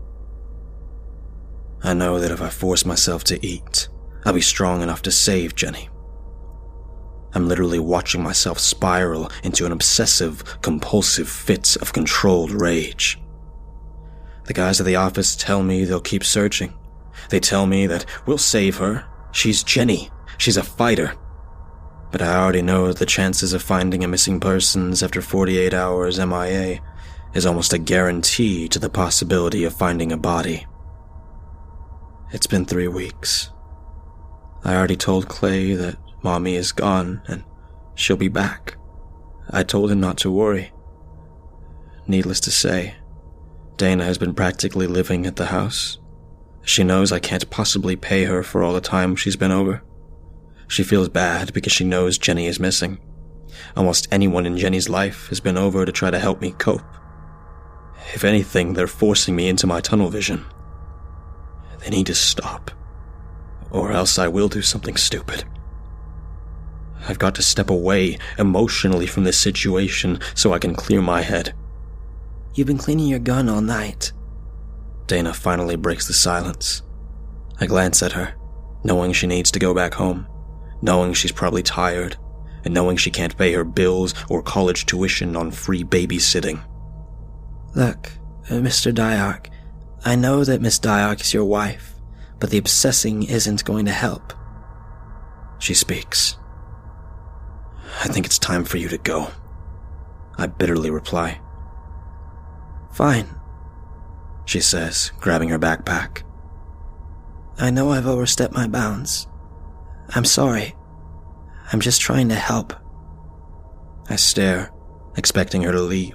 I know that if I force myself to eat, I'll be strong enough to save Jenny. I'm literally watching myself spiral into an obsessive, compulsive fit of controlled rage. The guys at the office tell me they'll keep searching. They tell me that we'll save her. She's Jenny. She's a fighter. But I already know that the chances of finding a missing persons after forty-eight hours M I A is almost a guarantee to the possibility of finding a body. It's been three weeks. I already told Clay that Mommy is gone and she'll be back. I told him not to worry. Needless to say, Dana has been practically living at the house. She knows I can't possibly pay her for all the time she's been over. She feels bad because she knows Jenny is missing. Almost anyone in Jenny's life has been over to try to help me cope. If anything, they're forcing me into my tunnel vision. They need to stop, or else I will do something stupid. I've got to step away emotionally from this situation so I can clear my head. You've been cleaning your gun all night. Dana finally breaks the silence. I glance at her, knowing she needs to go back home, knowing she's probably tired, and knowing she can't pay her bills or college tuition on free babysitting. Look, uh, Mister Diark, I know that Miss Diark is your wife, but the obsessing isn't going to help. She speaks. I think it's time for you to go. I bitterly reply. Fine, she says, grabbing her backpack. I know I've overstepped my bounds. I'm sorry. I'm just trying to help. I stare, expecting her to leave.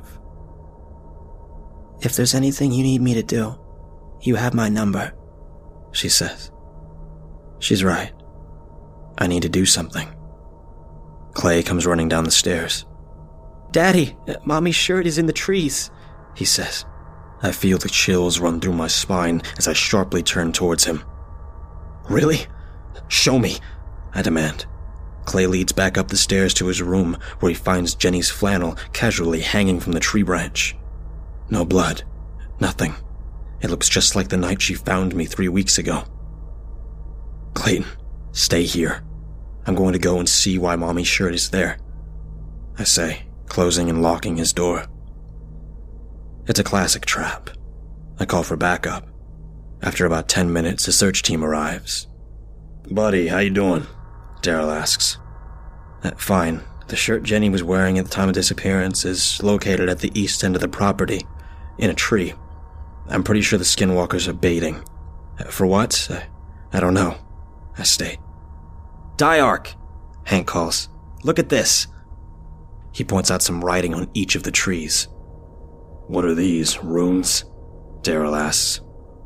If there's anything you need me to do, you have my number, she says. She's right. I need to do something. Clay comes running down the stairs. Daddy, Mommy's shirt is in the trees, he says. I feel the chills run through my spine as I sharply turn towards him. Really? Show me, I demand. Clay leads back up the stairs to his room, where he finds Jenny's flannel casually hanging from the tree branch. No blood. Nothing. It looks just like the night she found me three weeks ago. Clayton, stay here. I'm going to go and see why Mommy's shirt is there, I say, closing and locking his door. It's a classic trap. I call for backup. After about ten minutes, a search team arrives. Buddy, how you doing? Daryl asks. Uh, fine. The shirt Jenny was wearing at the time of disappearance is located at the east end of the property, in a tree. I'm pretty sure the skinwalkers are baiting. Uh, for what? Uh, I don't know, I state. Diark, Hank calls. Look at this. He points out some writing on each of the trees. What are these, runes? Daryl asks.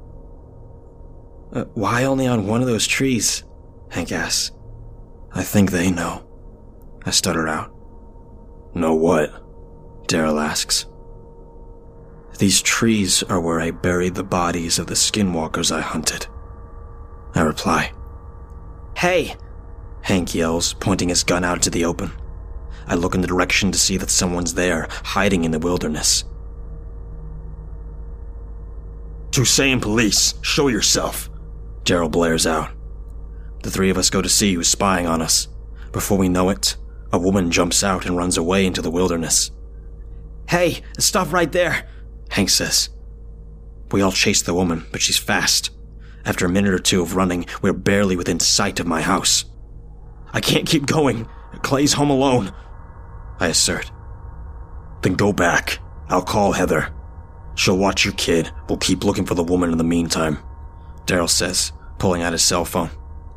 Uh, why only on one of those trees? Hank asks. I think they know, I stutter out. Know what? Daryl asks. These trees are where I buried the bodies of the skinwalkers I hunted, I reply. Hey! Hank yells, pointing his gun out into the open. I look in the direction to see that someone's there, hiding in the wilderness. Tusayan police, show yourself, Daryl blares out. The three of us go to see who's spying on us. Before we know it, a woman jumps out and runs away into the wilderness. Hey, stop right there, Hank says. We all chase the woman, but she's fast. After a minute or two of running, we're barely within sight of my house. I can't keep going. Clay's home alone, I assert. Then go back. I'll call Heather. She'll watch your kid. We'll keep looking for the woman in the meantime, Daryl says, pulling out his cell phone.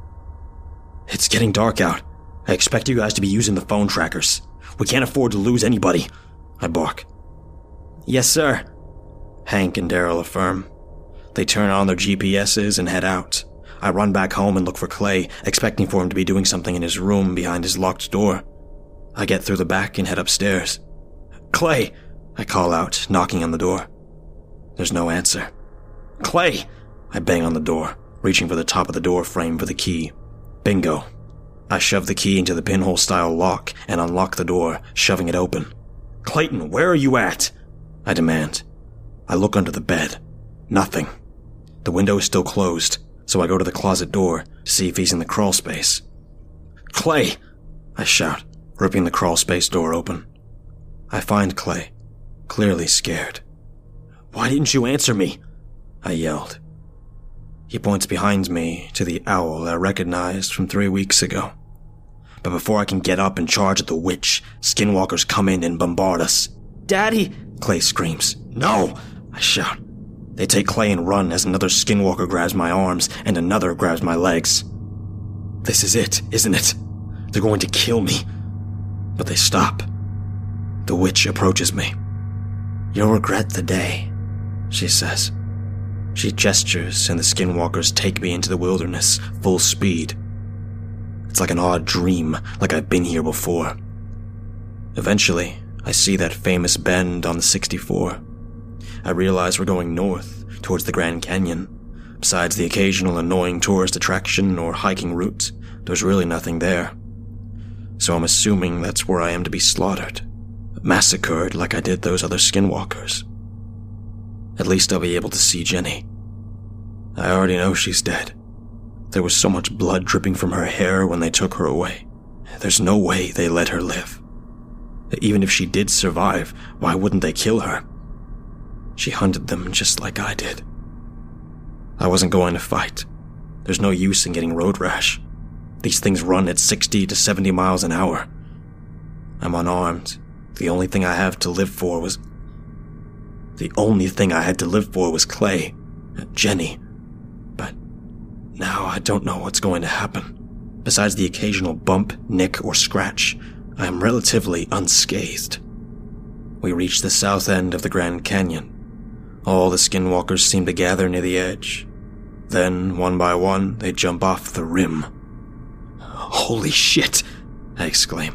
It's getting dark out. I expect you guys to be using the phone trackers. We can't afford to lose anybody, I bark. Yes, sir, Hank and Daryl affirm. They turn on their G P S's and head out. I run back home and look for Clay, expecting for him to be doing something in his room behind his locked door. I get through the back and head upstairs. Clay, I call out, knocking on the door. There's no answer. Clay, I bang on the door, reaching for the top of the door frame for the key. Bingo. I shove the key into the pinhole-style lock and unlock the door, shoving it open. Clayton, where are you at? I demand. I look under the bed. Nothing. The window is still closed, so I go to the closet door to see if he's in the crawl space. Clay! I shout, ripping the crawl space door open. I find Clay, clearly scared. Why didn't you answer me? I yelled. He points behind me to the owl I recognized from three weeks ago. But before I can get up and charge at the witch, skinwalkers come in and bombard us. Daddy! Clay screams. No! I shout. They take Clay and run as another skinwalker grabs my arms and another grabs my legs. This is it, isn't it? They're going to kill me. But they stop. The witch approaches me. You'll regret the day, she says. She gestures and the skinwalkers take me into the wilderness, full speed. It's like an odd dream, like I've been here before. Eventually, I see that famous bend on the sixty-four. I realize we're going north, towards the Grand Canyon. Besides the occasional annoying tourist attraction or hiking route, there's really nothing there. So I'm assuming that's where I am to be slaughtered. Massacred like I did those other skinwalkers. At least I'll be able to see Jenny. I already know she's dead. There was so much blood dripping from her hair when they took her away. There's no way they let her live. Even if she did survive, why wouldn't they kill her? She hunted them just like I did. I wasn't going to fight. There's no use in getting road rash. These things run at sixty to seventy miles an hour. I'm unarmed. The only thing I have to live for was... The only thing I had to live for was Clay, Jenny. But now I don't know what's going to happen. Besides the occasional bump, nick, or scratch, I am relatively unscathed. We reach the south end of the Grand Canyon. All the skinwalkers seem to gather near the edge. Then, one by one, they jump off the rim. Holy shit! I exclaim.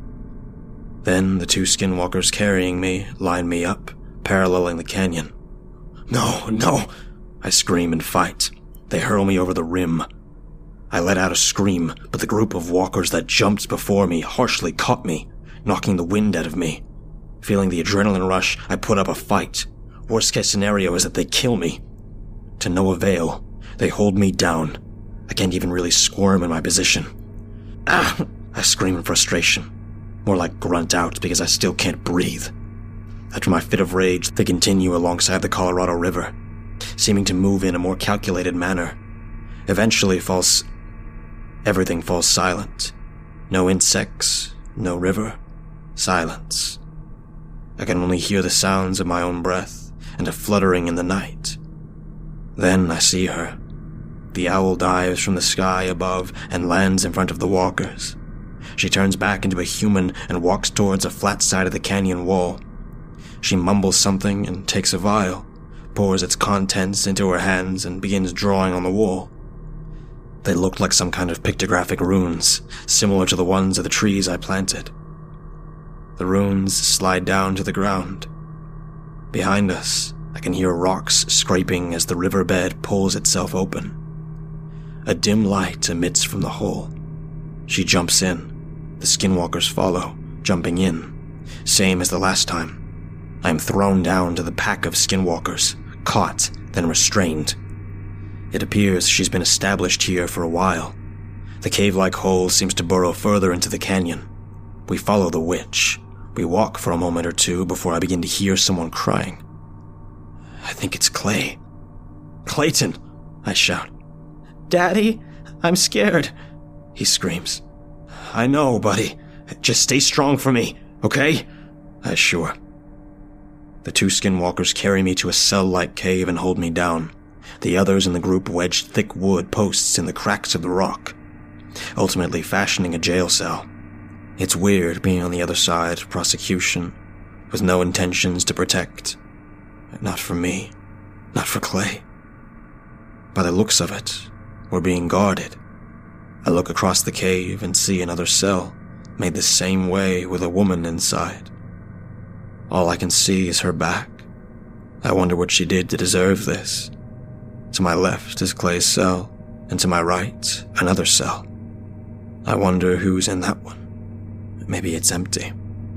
Then the two skinwalkers carrying me line me up, paralleling the canyon. No, no! I scream and fight. They hurl me over the rim. I let out a scream, but the group of walkers that jumped before me harshly caught me, knocking the wind out of me. Feeling the adrenaline rush, I put up a fight. Worst case scenario is that they kill me. To no avail. They hold me down. I can't even really squirm in my position. Ah! I scream in frustration. More like grunt out because I still can't breathe. After my fit of rage, they continue alongside the Colorado River, seeming to move in a more calculated manner. Eventually falls... Everything falls silent. No insects, no river, silence. I can only hear the sounds of my own breath and a fluttering in the night. Then I see her. The owl dives from the sky above and lands in front of the walkers. She turns back into a human and walks towards a flat side of the canyon wall. She mumbles something and takes a vial, pours its contents into her hands and begins drawing on the wall. They looked like some kind of pictographic runes, similar to the ones of the trees I planted. The runes slide down to the ground. Behind us, I can hear rocks scraping as the riverbed pulls itself open. A dim light emits from the hole. She jumps in. The skinwalkers follow, jumping in. Same as the last time. I am thrown down to the pack of skinwalkers, caught, then restrained. It appears she's been established here for a while. The cave-like hole seems to burrow further into the canyon. We follow the witch. We walk for a moment or two before I begin to hear someone crying. I think it's Clay. Clayton! I shout. Daddy, I'm scared, he screams. I know, buddy. Just stay strong for me, okay? I assure. The two skinwalkers carry me to a cell-like cave and hold me down. The others in the group wedge thick wood posts in the cracks of the rock, ultimately fashioning a jail cell. It's weird being on the other side of prosecution, with no intentions to protect. Not for me. Not for Clay. By the looks of it, we're being guarded. I look across the cave and see another cell, made the same way with a woman inside. All I can see is her back. I wonder what she did to deserve this. To my left is Clay's cell, and to my right, another cell. I wonder who's in that one. Maybe it's empty.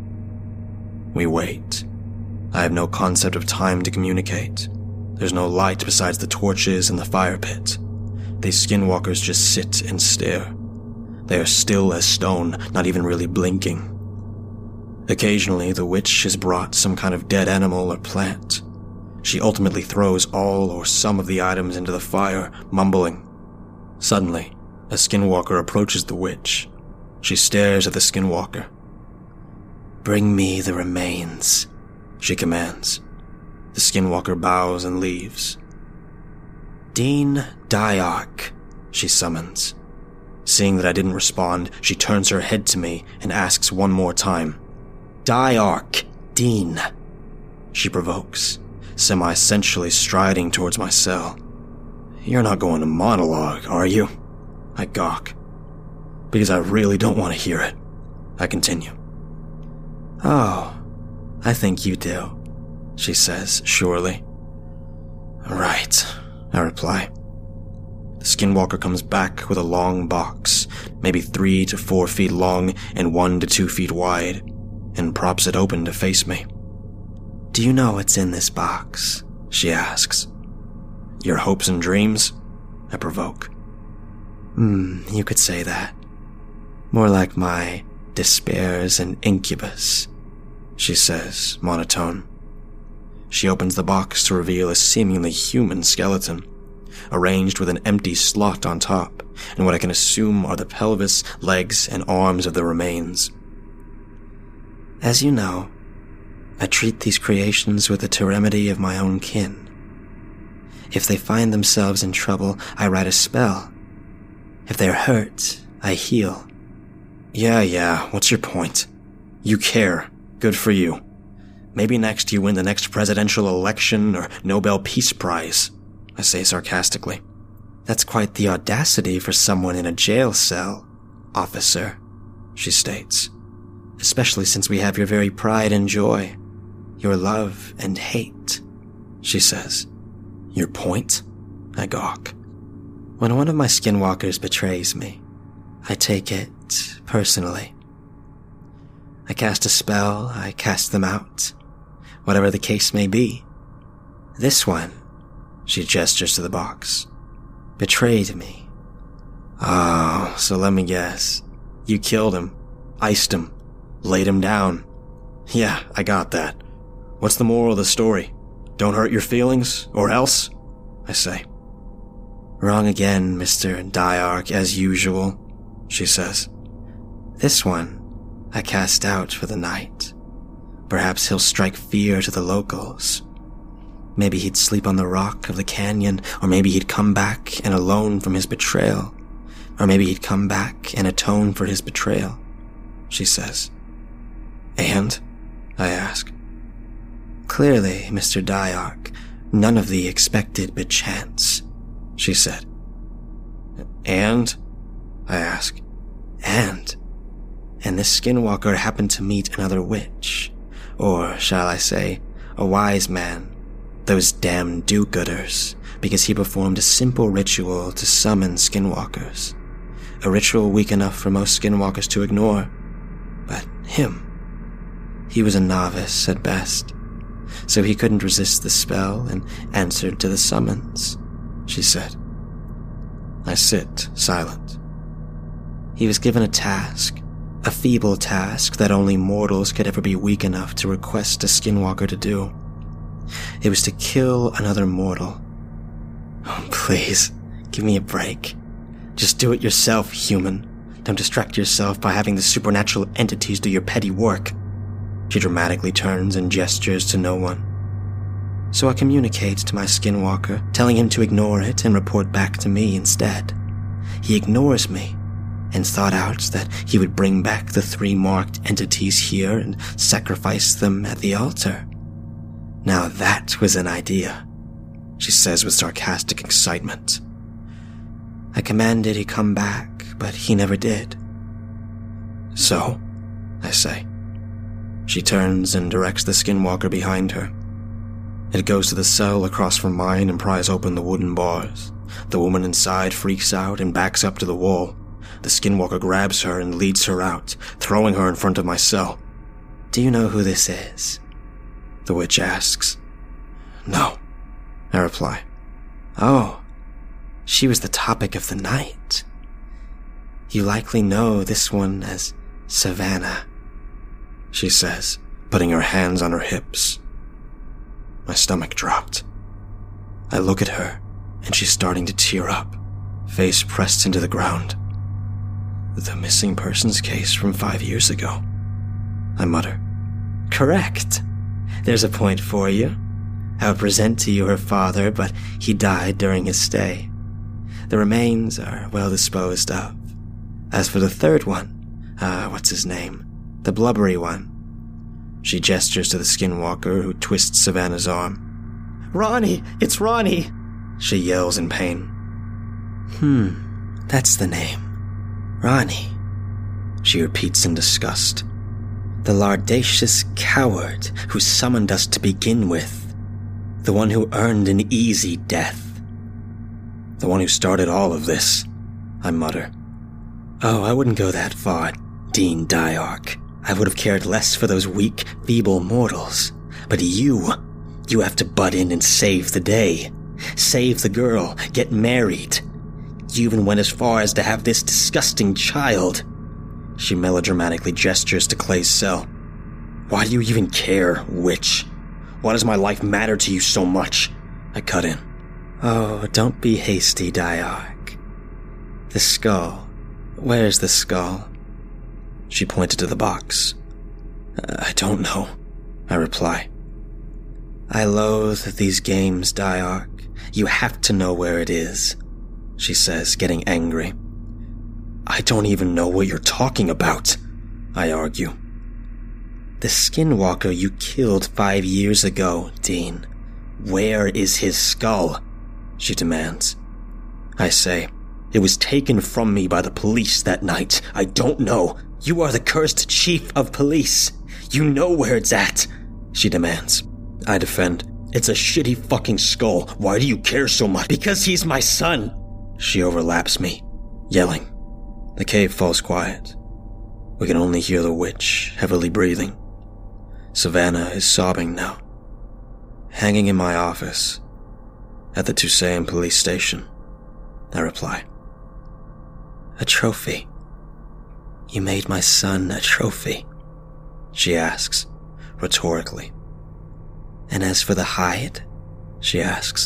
We wait. I have no concept of time to communicate. There's no light besides the torches in the fire pit. These skinwalkers just sit and stare. They are still as stone, not even really blinking. Occasionally, the witch has brought some kind of dead animal or plant. She ultimately throws all or some of the items into the fire, mumbling. Suddenly, a skinwalker approaches the witch. She stares at the skinwalker. "Bring me the remains," she commands. The skinwalker bows and leaves. "Dean Dyaark," she summons. Seeing that I didn't respond, she turns her head to me and asks one more time. "Dyaark, Dean," she provokes, semi-sensually striding towards my cell. "You're not going to monologue, are you?" I gawk. "Because I really don't want to hear it," I continue. "Oh, I think you do," she says, surely. "Right," I reply. The skinwalker comes back with a long box, maybe three to four feet long and one to two feet wide, and props it open to face me. "Do you know what's in this box?" she asks. "Your hopes and dreams?" I provoke. Hmm, you could say that. More like my despairs and incubus, she says, monotone. She opens the box to reveal a seemingly human skeleton, arranged with an empty slot on top, and what I can assume are the pelvis, legs, and arms of the remains. "As you know, I treat these creations with the temerity of my own kin. If they find themselves in trouble, I write a spell. If they're hurt, I heal." Yeah, yeah, what's your point? You care. Good for you. Maybe next you win the next presidential election or Nobel Peace Prize, I say sarcastically. "That's quite the audacity for someone in a jail cell, officer," she states. "Especially since we have your very pride and joy, your love and hate," she says. "Your point?" I gawk. "When one of my skinwalkers betrays me, I take it personally. I cast a spell, I cast them out, whatever the case may be. This one," she gestures to the box, "betrayed me." "Oh, so let me guess. You killed him, iced him, laid him down. Yeah, I got that. What's the moral of the story? Don't hurt your feelings, or else?" I say. "Wrong again, Mister Dyaark, as usual," she says. "This one I cast out for the night. Perhaps he'll strike fear to the locals. Maybe he'd sleep on the rock of the canyon, or maybe he'd come back and atone from his betrayal. Or maybe he'd come back and atone for his betrayal," she says. "And?" I ask. "Clearly, Mister Dyaark, none of the expected but chance," she said. "And?" I ask. "And? And this skinwalker happened to meet another witch, or shall I say, a wise man, those damn do-gooders, because he performed a simple ritual to summon skinwalkers. A ritual weak enough for most skinwalkers to ignore. But him, he was a novice at best, so he couldn't resist the spell and answered to the summons," she said. I sit, silent. "He was given a task, a feeble task that only mortals could ever be weak enough to request a skinwalker to do. It was to kill another mortal. Oh, please, give me a break. Just do it yourself, human. Don't distract yourself by having the supernatural entities do your petty work." She dramatically turns and gestures to no one. So I communicate to my skinwalker, telling him to ignore it and report back to me instead. He ignores me, and thought out that he would bring back the three marked entities here and sacrifice them at the altar. Now that was an idea, she says with sarcastic excitement. I commanded he come back, but he never did. So, I say. She turns and directs the skinwalker behind her. It goes to the cell across from mine and pries open the wooden bars. The woman inside freaks out and backs up to the wall. The skinwalker grabs her and leads her out, throwing her in front of my cell. Do you know who this is? The witch asks. No, I reply. Oh, she was the topic of the night. You likely know this one as Savannah, she says, putting her hands on her hips. My stomach dropped. I look at her, and she's starting to tear up, face pressed into the ground. The missing persons case from five years ago, I mutter. Correct. There's a point for you. I'll present to you her father, but he died during his stay. The remains are well disposed of. As for the third one, uh, what's his name? The blubbery one. She gestures to the skinwalker, who twists Savannah's arm. Ronnie! It's Ronnie! She yells in pain. Hmm, that's the name. Ronnie, she repeats in disgust. The lardacious coward who summoned us to begin with. The one who earned an easy death. The one who started all of this, I mutter. Oh, I wouldn't go that far, Dean Diark. I would have cared less for those weak, feeble mortals. But you, you have to butt in and save the day. Save the girl, get married. You even went as far as to have this disgusting child. She melodramatically gestures to Clay's cell. Why do you even care, witch? Why does my life matter to you so much? I cut in. Oh, don't be hasty, Diark. The skull. Where's the skull? She pointed to the box. I don't know, I reply. I loathe these games, Diark. You have to know where it is, she says, getting angry. I don't even know what you're talking about, I argue. The skinwalker you killed five years ago, Dean. Where is his skull? She demands. I say, it was taken from me by the police that night. I don't know. You are the cursed chief of police. You know where it's at, she demands. I defend. It's a shitty fucking skull. Why do you care so much? Because he's my son. She overlaps me, yelling. The cave falls quiet. We can only hear the witch heavily breathing. Savannah is sobbing now. Hanging in my office, at the Tusayan police station, I reply. A trophy. You made my son a trophy, she asks, rhetorically. And as for the hide, she asks.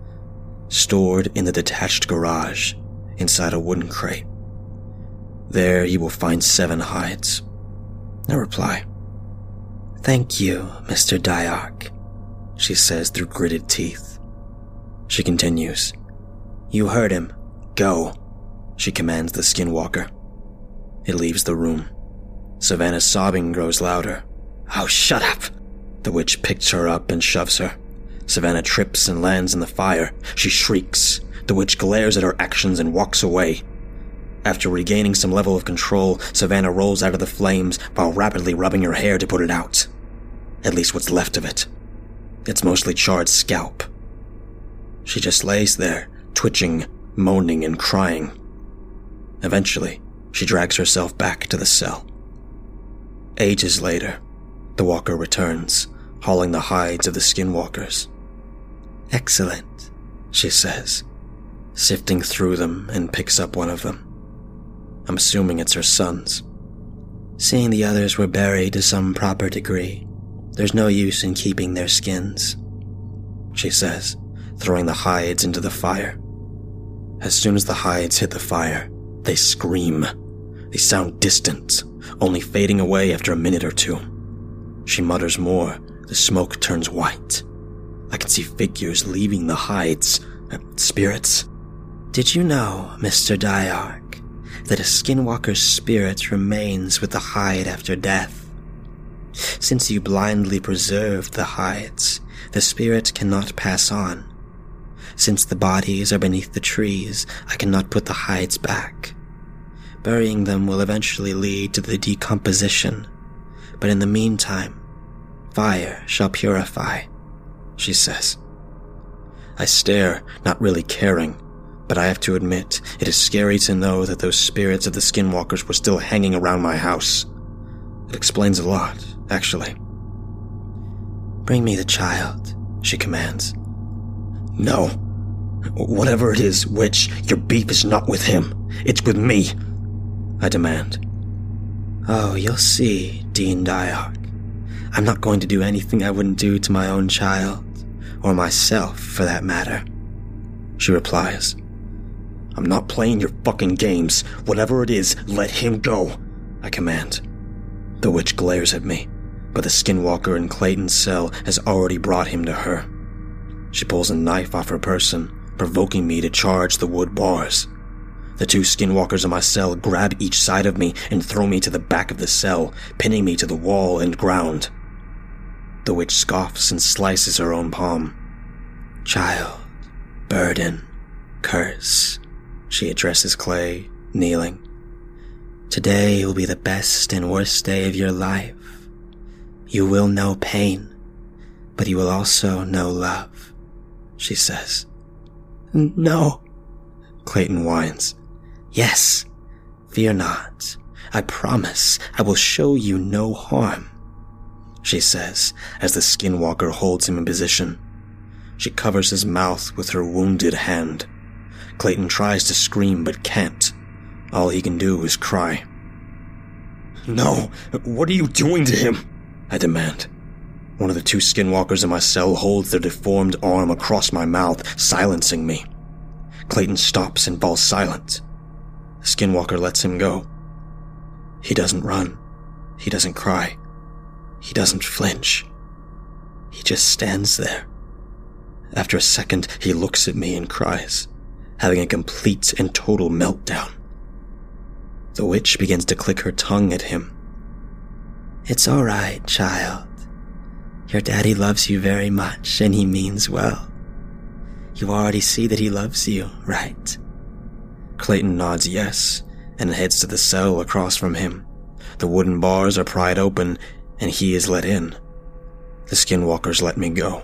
Stored in the detached garage, inside a wooden crate. There you will find seven hides, I reply. Thank you, Mister Diark, she says through gritted teeth. She continues. You heard him. Go, she commands the skinwalker. It leaves the room. Savannah's sobbing grows louder. Oh, shut up! The witch picks her up and shoves her. Savannah trips and lands in the fire. She shrieks. The witch glares at her actions and walks away. After regaining some level of control, Savannah rolls out of the flames while rapidly rubbing her hair to put it out. At least what's left of it. It's mostly charred scalp. She just lays there, twitching, moaning, and crying. Eventually, she drags herself back to the cell. Ages later, the walker returns, hauling the hides of the skinwalkers. Excellent, she says, sifting through them and picks up one of them. I'm assuming it's her son's. Seeing the others were buried to some proper degree, there's no use in keeping their skins, she says, throwing the hides into the fire. As soon as the hides hit the fire, they scream. They sound distant, only fading away after a minute or two. She mutters more. The smoke turns white. I can see figures leaving the hides. Uh, spirits. Did you know, Mister Diark, that a skinwalker's spirit remains with the hide after death? Since you blindly preserved the hides, the spirit cannot pass on. Since the bodies are beneath the trees, I cannot put the hides back. Burying them will eventually lead to the decomposition, but in the meantime, fire shall purify, she says. I stare, not really caring, but I have to admit, it is scary to know that those spirits of the skinwalkers were still hanging around my house. It explains a lot, actually. Bring me the child, she commands. No. Whatever it is, witch, your beef is not with him. It's with me, I demand. Oh, you'll see, Dean Diark. I'm not going to do anything I wouldn't do to my own child, or myself, for that matter, she replies. I'm not playing your fucking games. Whatever it is, let him go, I command. The witch glares at me, but the skinwalker in Clayton's cell has already brought him to her. She pulls a knife off her person, provoking me to charge the wood bars. The two skinwalkers in my cell grab each side of me and throw me to the back of the cell, pinning me to the wall and ground. The witch scoffs and slices her own palm. Child, burden, curse, she addresses Clay, kneeling. Today will be the best and worst day of your life. You will know pain, but you will also know love, she says. No, Clayton whines. Yes, fear not. I promise I will show you no harm, she says as the skinwalker holds him in position. She covers his mouth with her wounded hand. Clayton tries to scream but can't. All he can do is cry. No, what are you doing to him? I demand. One of the two skinwalkers in my cell holds their deformed arm across my mouth, silencing me. Clayton stops and falls silent. The skinwalker lets him go. He doesn't run. He doesn't cry. He doesn't flinch. He just stands there. After a second, he looks at me and cries, having a complete and total meltdown. The witch begins to click her tongue at him. It's all right, child. Your daddy loves you very much, and he means well. You already see that he loves you, right? Clayton nods yes, and heads to the cell across from him. The wooden bars are pried open, and he is let in. The skinwalkers let me go.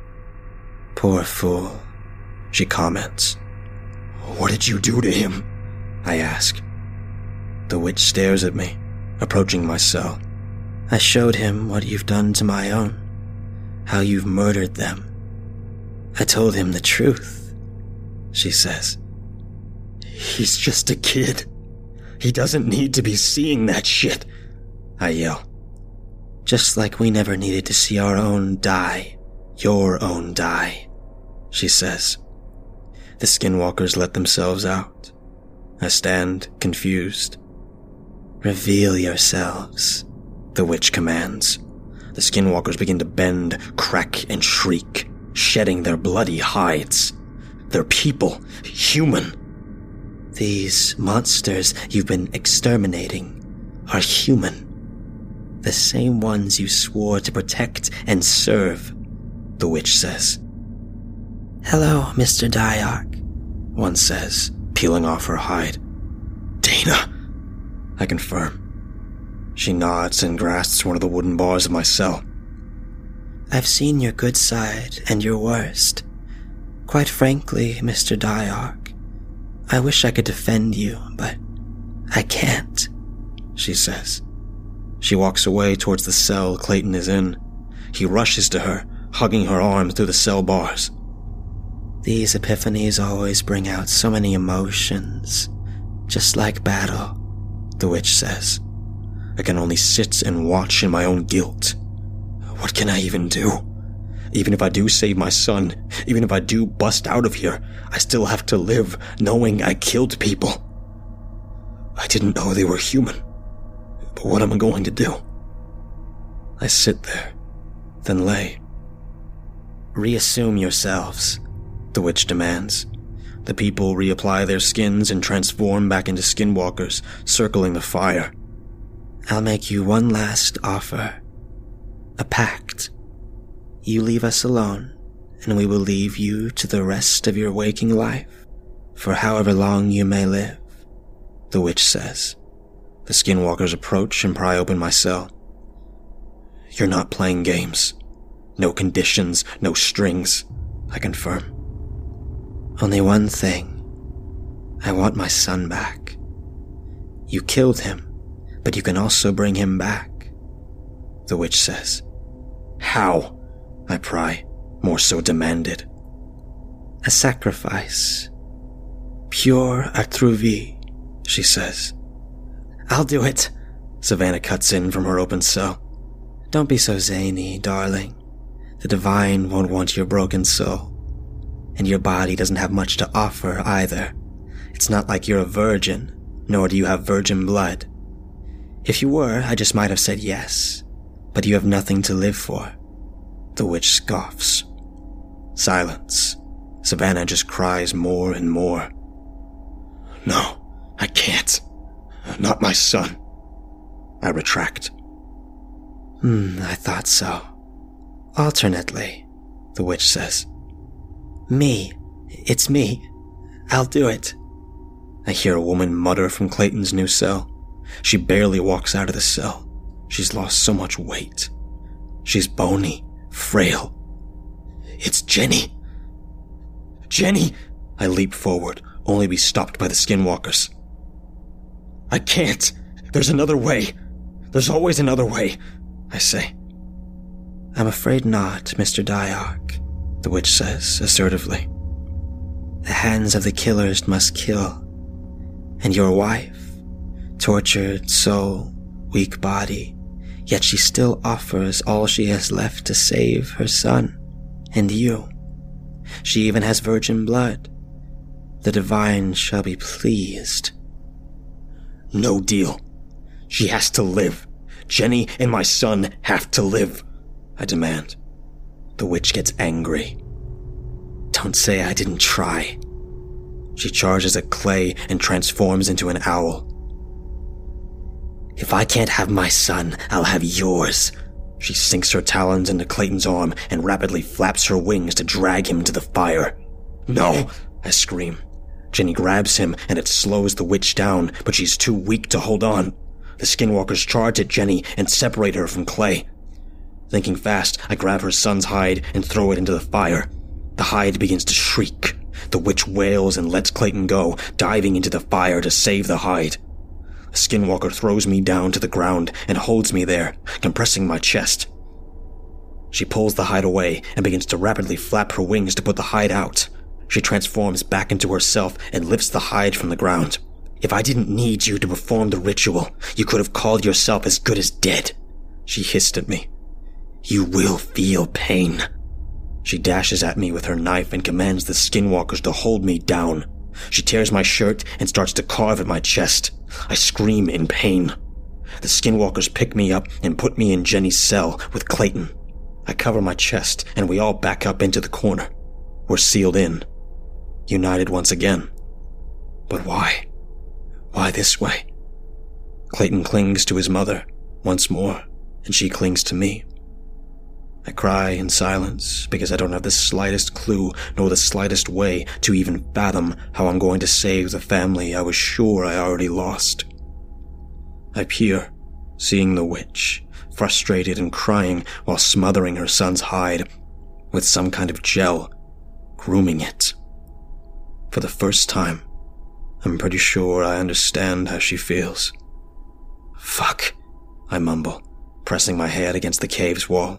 Poor fool, she comments. What did you do to him? I ask. The witch stares at me, approaching my cell. I showed him what you've done to my own, how you've murdered them. I told him the truth, she says. He's just a kid. He doesn't need to be seeing that shit, I yell. Just like we never needed to see our own die, your own die, she says. The skinwalkers let themselves out. I stand confused. Reveal yourselves, the witch commands. The skinwalkers begin to bend, crack, and shriek, shedding their bloody hides. They're people, human. These monsters you've been exterminating are human. The same ones you swore to protect and serve, the witch says. Hello, Mister Diark, one says, peeling off her hide. Dana, I confirm. She nods and grasps one of the wooden bars of my cell. I've seen your good side and your worst. Quite frankly, Mister Diark, I wish I could defend you, but I can't, she says. She walks away towards the cell Clayton is in. He rushes to her, hugging her arms through the cell bars. These epiphanies always bring out so many emotions, just like battle, the witch says. I can only sit and watch in my own guilt. What can I even do? Even if I do save my son, even if I do bust out of here, I still have to live knowing I killed people. I didn't know they were human. But what am I going to do? I sit there, then lay. Reassume yourselves, the witch demands. The people reapply their skins and transform back into skinwalkers, circling the fire. I'll make you one last offer. A pact. You leave us alone, and we will leave you to the rest of your waking life, for however long you may live, the witch says. The skinwalkers approach and pry open my cell. You're not playing games. No conditions, no strings, I confirm. Only one thing. I want my son back. You killed him, but you can also bring him back, the witch says. How? I pry, more so demanded. A sacrifice. Pure atruvi, she says. I'll do it, Savannah cuts in from her open cell. Don't be so zany, darling. The divine won't want your broken soul. And your body doesn't have much to offer either. It's not like you're a virgin, nor do you have virgin blood. If you were, I just might have said yes. But you have nothing to live for. The witch scoffs. Silence. Savannah just cries more and more. No, I can't. Not my son. I retract. Hmm, I thought so. Alternately, the witch says. Me. It's me. I'll do it. I hear a woman mutter from Clayton's new cell. She barely walks out of the cell. She's lost so much weight. She's bony, frail. It's Jenny. Jenny! I leap forward, only to be stopped by the skinwalkers. I can't. There's another way. There's always another way, I say. I'm afraid not, Mister Diarch, the witch says assertively. The hands of the killers must kill. And your wife, tortured soul, weak body, yet she still offers all she has left to save her son and you. She even has virgin blood. The divine shall be pleased. No deal. She has to live. Jenny and my son have to live, I demand. The witch gets angry. Don't say I didn't try. She charges at Clay and transforms into an owl. If I can't have my son, I'll have yours. She sinks her talons into Clayton's arm and rapidly flaps her wings to drag him to the fire. No, I scream. Jenny grabs him and it slows the witch down, but she's too weak to hold on. The skinwalkers charge at Jenny and separate her from Clay. Thinking fast, I grab her son's hide and throw it into the fire. The hide begins to shriek. The witch wails and lets Clayton go, diving into the fire to save the hide. A skinwalker throws me down to the ground and holds me there, compressing my chest. She pulls the hide away and begins to rapidly flap her wings to put the hide out. She transforms back into herself and lifts the hide from the ground. If I didn't need you to perform the ritual, you could have called yourself as good as dead, she hissed at me. You will feel pain. She dashes at me with her knife and commands the skinwalkers to hold me down. She tears my shirt and starts to carve at my chest. I scream in pain. The skinwalkers pick me up and put me in Jenny's cell with Clayton. I cover my chest and we all back up into the corner. We're sealed in. United once again. But why? Why this way? Clayton clings to his mother once more, and she clings to me. I cry in silence because I don't have the slightest clue nor the slightest way to even fathom how I'm going to save the family I was sure I already lost. I peer, seeing the witch, frustrated and crying while smothering her son's hide with some kind of gel, grooming it. For the first time, I'm pretty sure I understand how she feels. Fuck, I mumble, pressing my head against the cave's wall.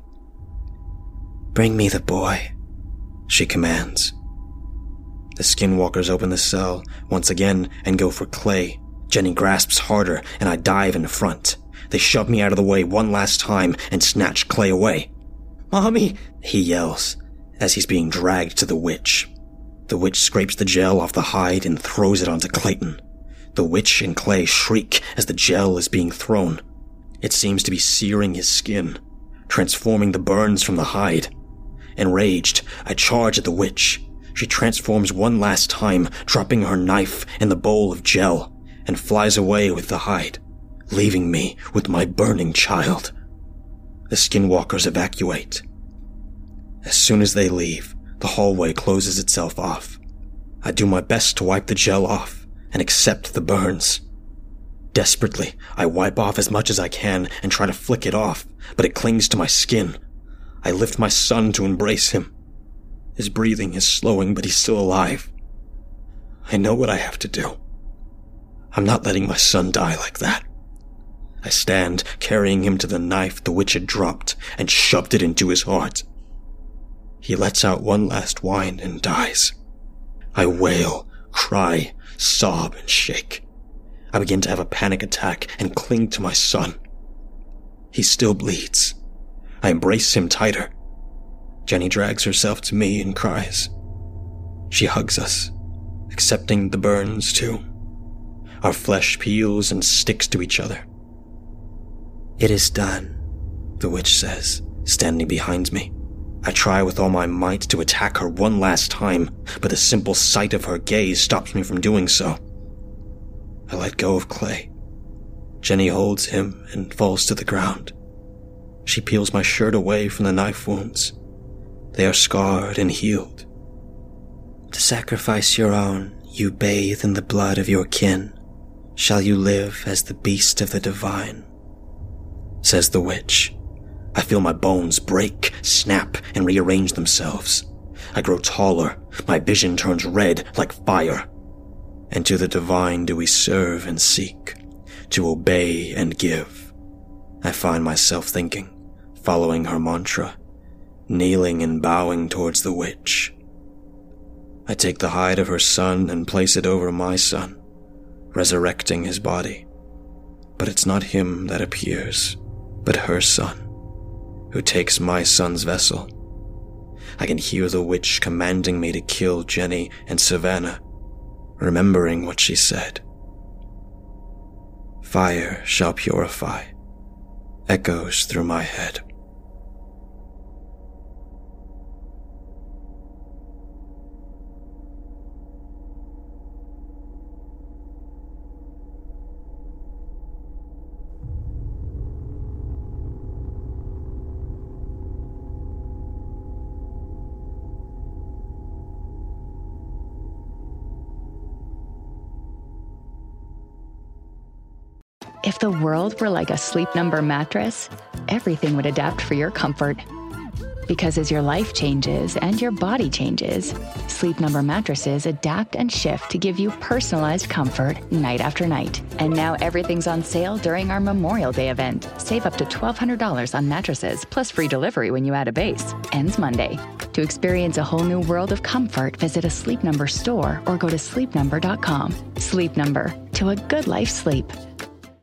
Bring me the boy, she commands. The skinwalkers open the cell once again and go for Clay. Jenny grasps harder and I dive in front. They shove me out of the way one last time and snatch Clay away. Mommy, he yells as he's being dragged to the witch. The witch scrapes the gel off the hide and throws it onto Clayton. The witch and Clay shriek as the gel is being thrown. It seems to be searing his skin, transforming the burns from the hide. Enraged, I charge at the witch. She transforms one last time, dropping her knife in the bowl of gel, and flies away with the hide, leaving me with my burning child. The skinwalkers evacuate. As soon as they leave, the hallway closes itself off. I do my best to wipe the gel off and accept the burns. Desperately, I wipe off as much as I can and try to flick it off, but it clings to my skin. I lift my son to embrace him. His breathing is slowing, but he's still alive. I know what I have to do. I'm not letting my son die like that. I stand, carrying him to the knife the witch had dropped, and shoved it into his heart. He lets out one last whine and dies. I wail, cry, sob, and shake. I begin to have a panic attack and cling to my son. He still bleeds. I embrace him tighter. Jenny drags herself to me and cries. She hugs us, accepting the burns too. Our flesh peels and sticks to each other. "It is done," the witch says, standing behind me. I try with all my might to attack her one last time, but the simple sight of her gaze stops me from doing so. I let go of Clay. Jenny holds him and falls to the ground. She peels my shirt away from the knife wounds. They are scarred and healed. "To sacrifice your own, you bathe in the blood of your kin. Shall you live as the beast of the divine?" says the witch. I feel my bones break, snap, and rearrange themselves. I grow taller, my vision turns red like fire. And to the divine do we serve and seek, to obey and give. I find myself thinking, following her mantra, kneeling and bowing towards the witch. I take the hide of her son and place it over my son, resurrecting his body. But it's not him that appears, but her son, who takes my son's vessel. I can hear the witch commanding me to kill Jenny and Savannah, remembering what she said. Fire shall purify, echoes through my head. If the world were like a Sleep Number mattress, everything would adapt for your comfort. Because as your life changes and your body changes, Sleep Number mattresses adapt and shift to give you personalized comfort night after night. And now everything's on sale during our Memorial Day event. Save up to twelve hundred dollars on mattresses, plus free delivery when you add a base. Ends Monday. To experience a whole new world of comfort, visit a Sleep Number store or go to sleep number dot com. Sleep Number, to a good life sleep.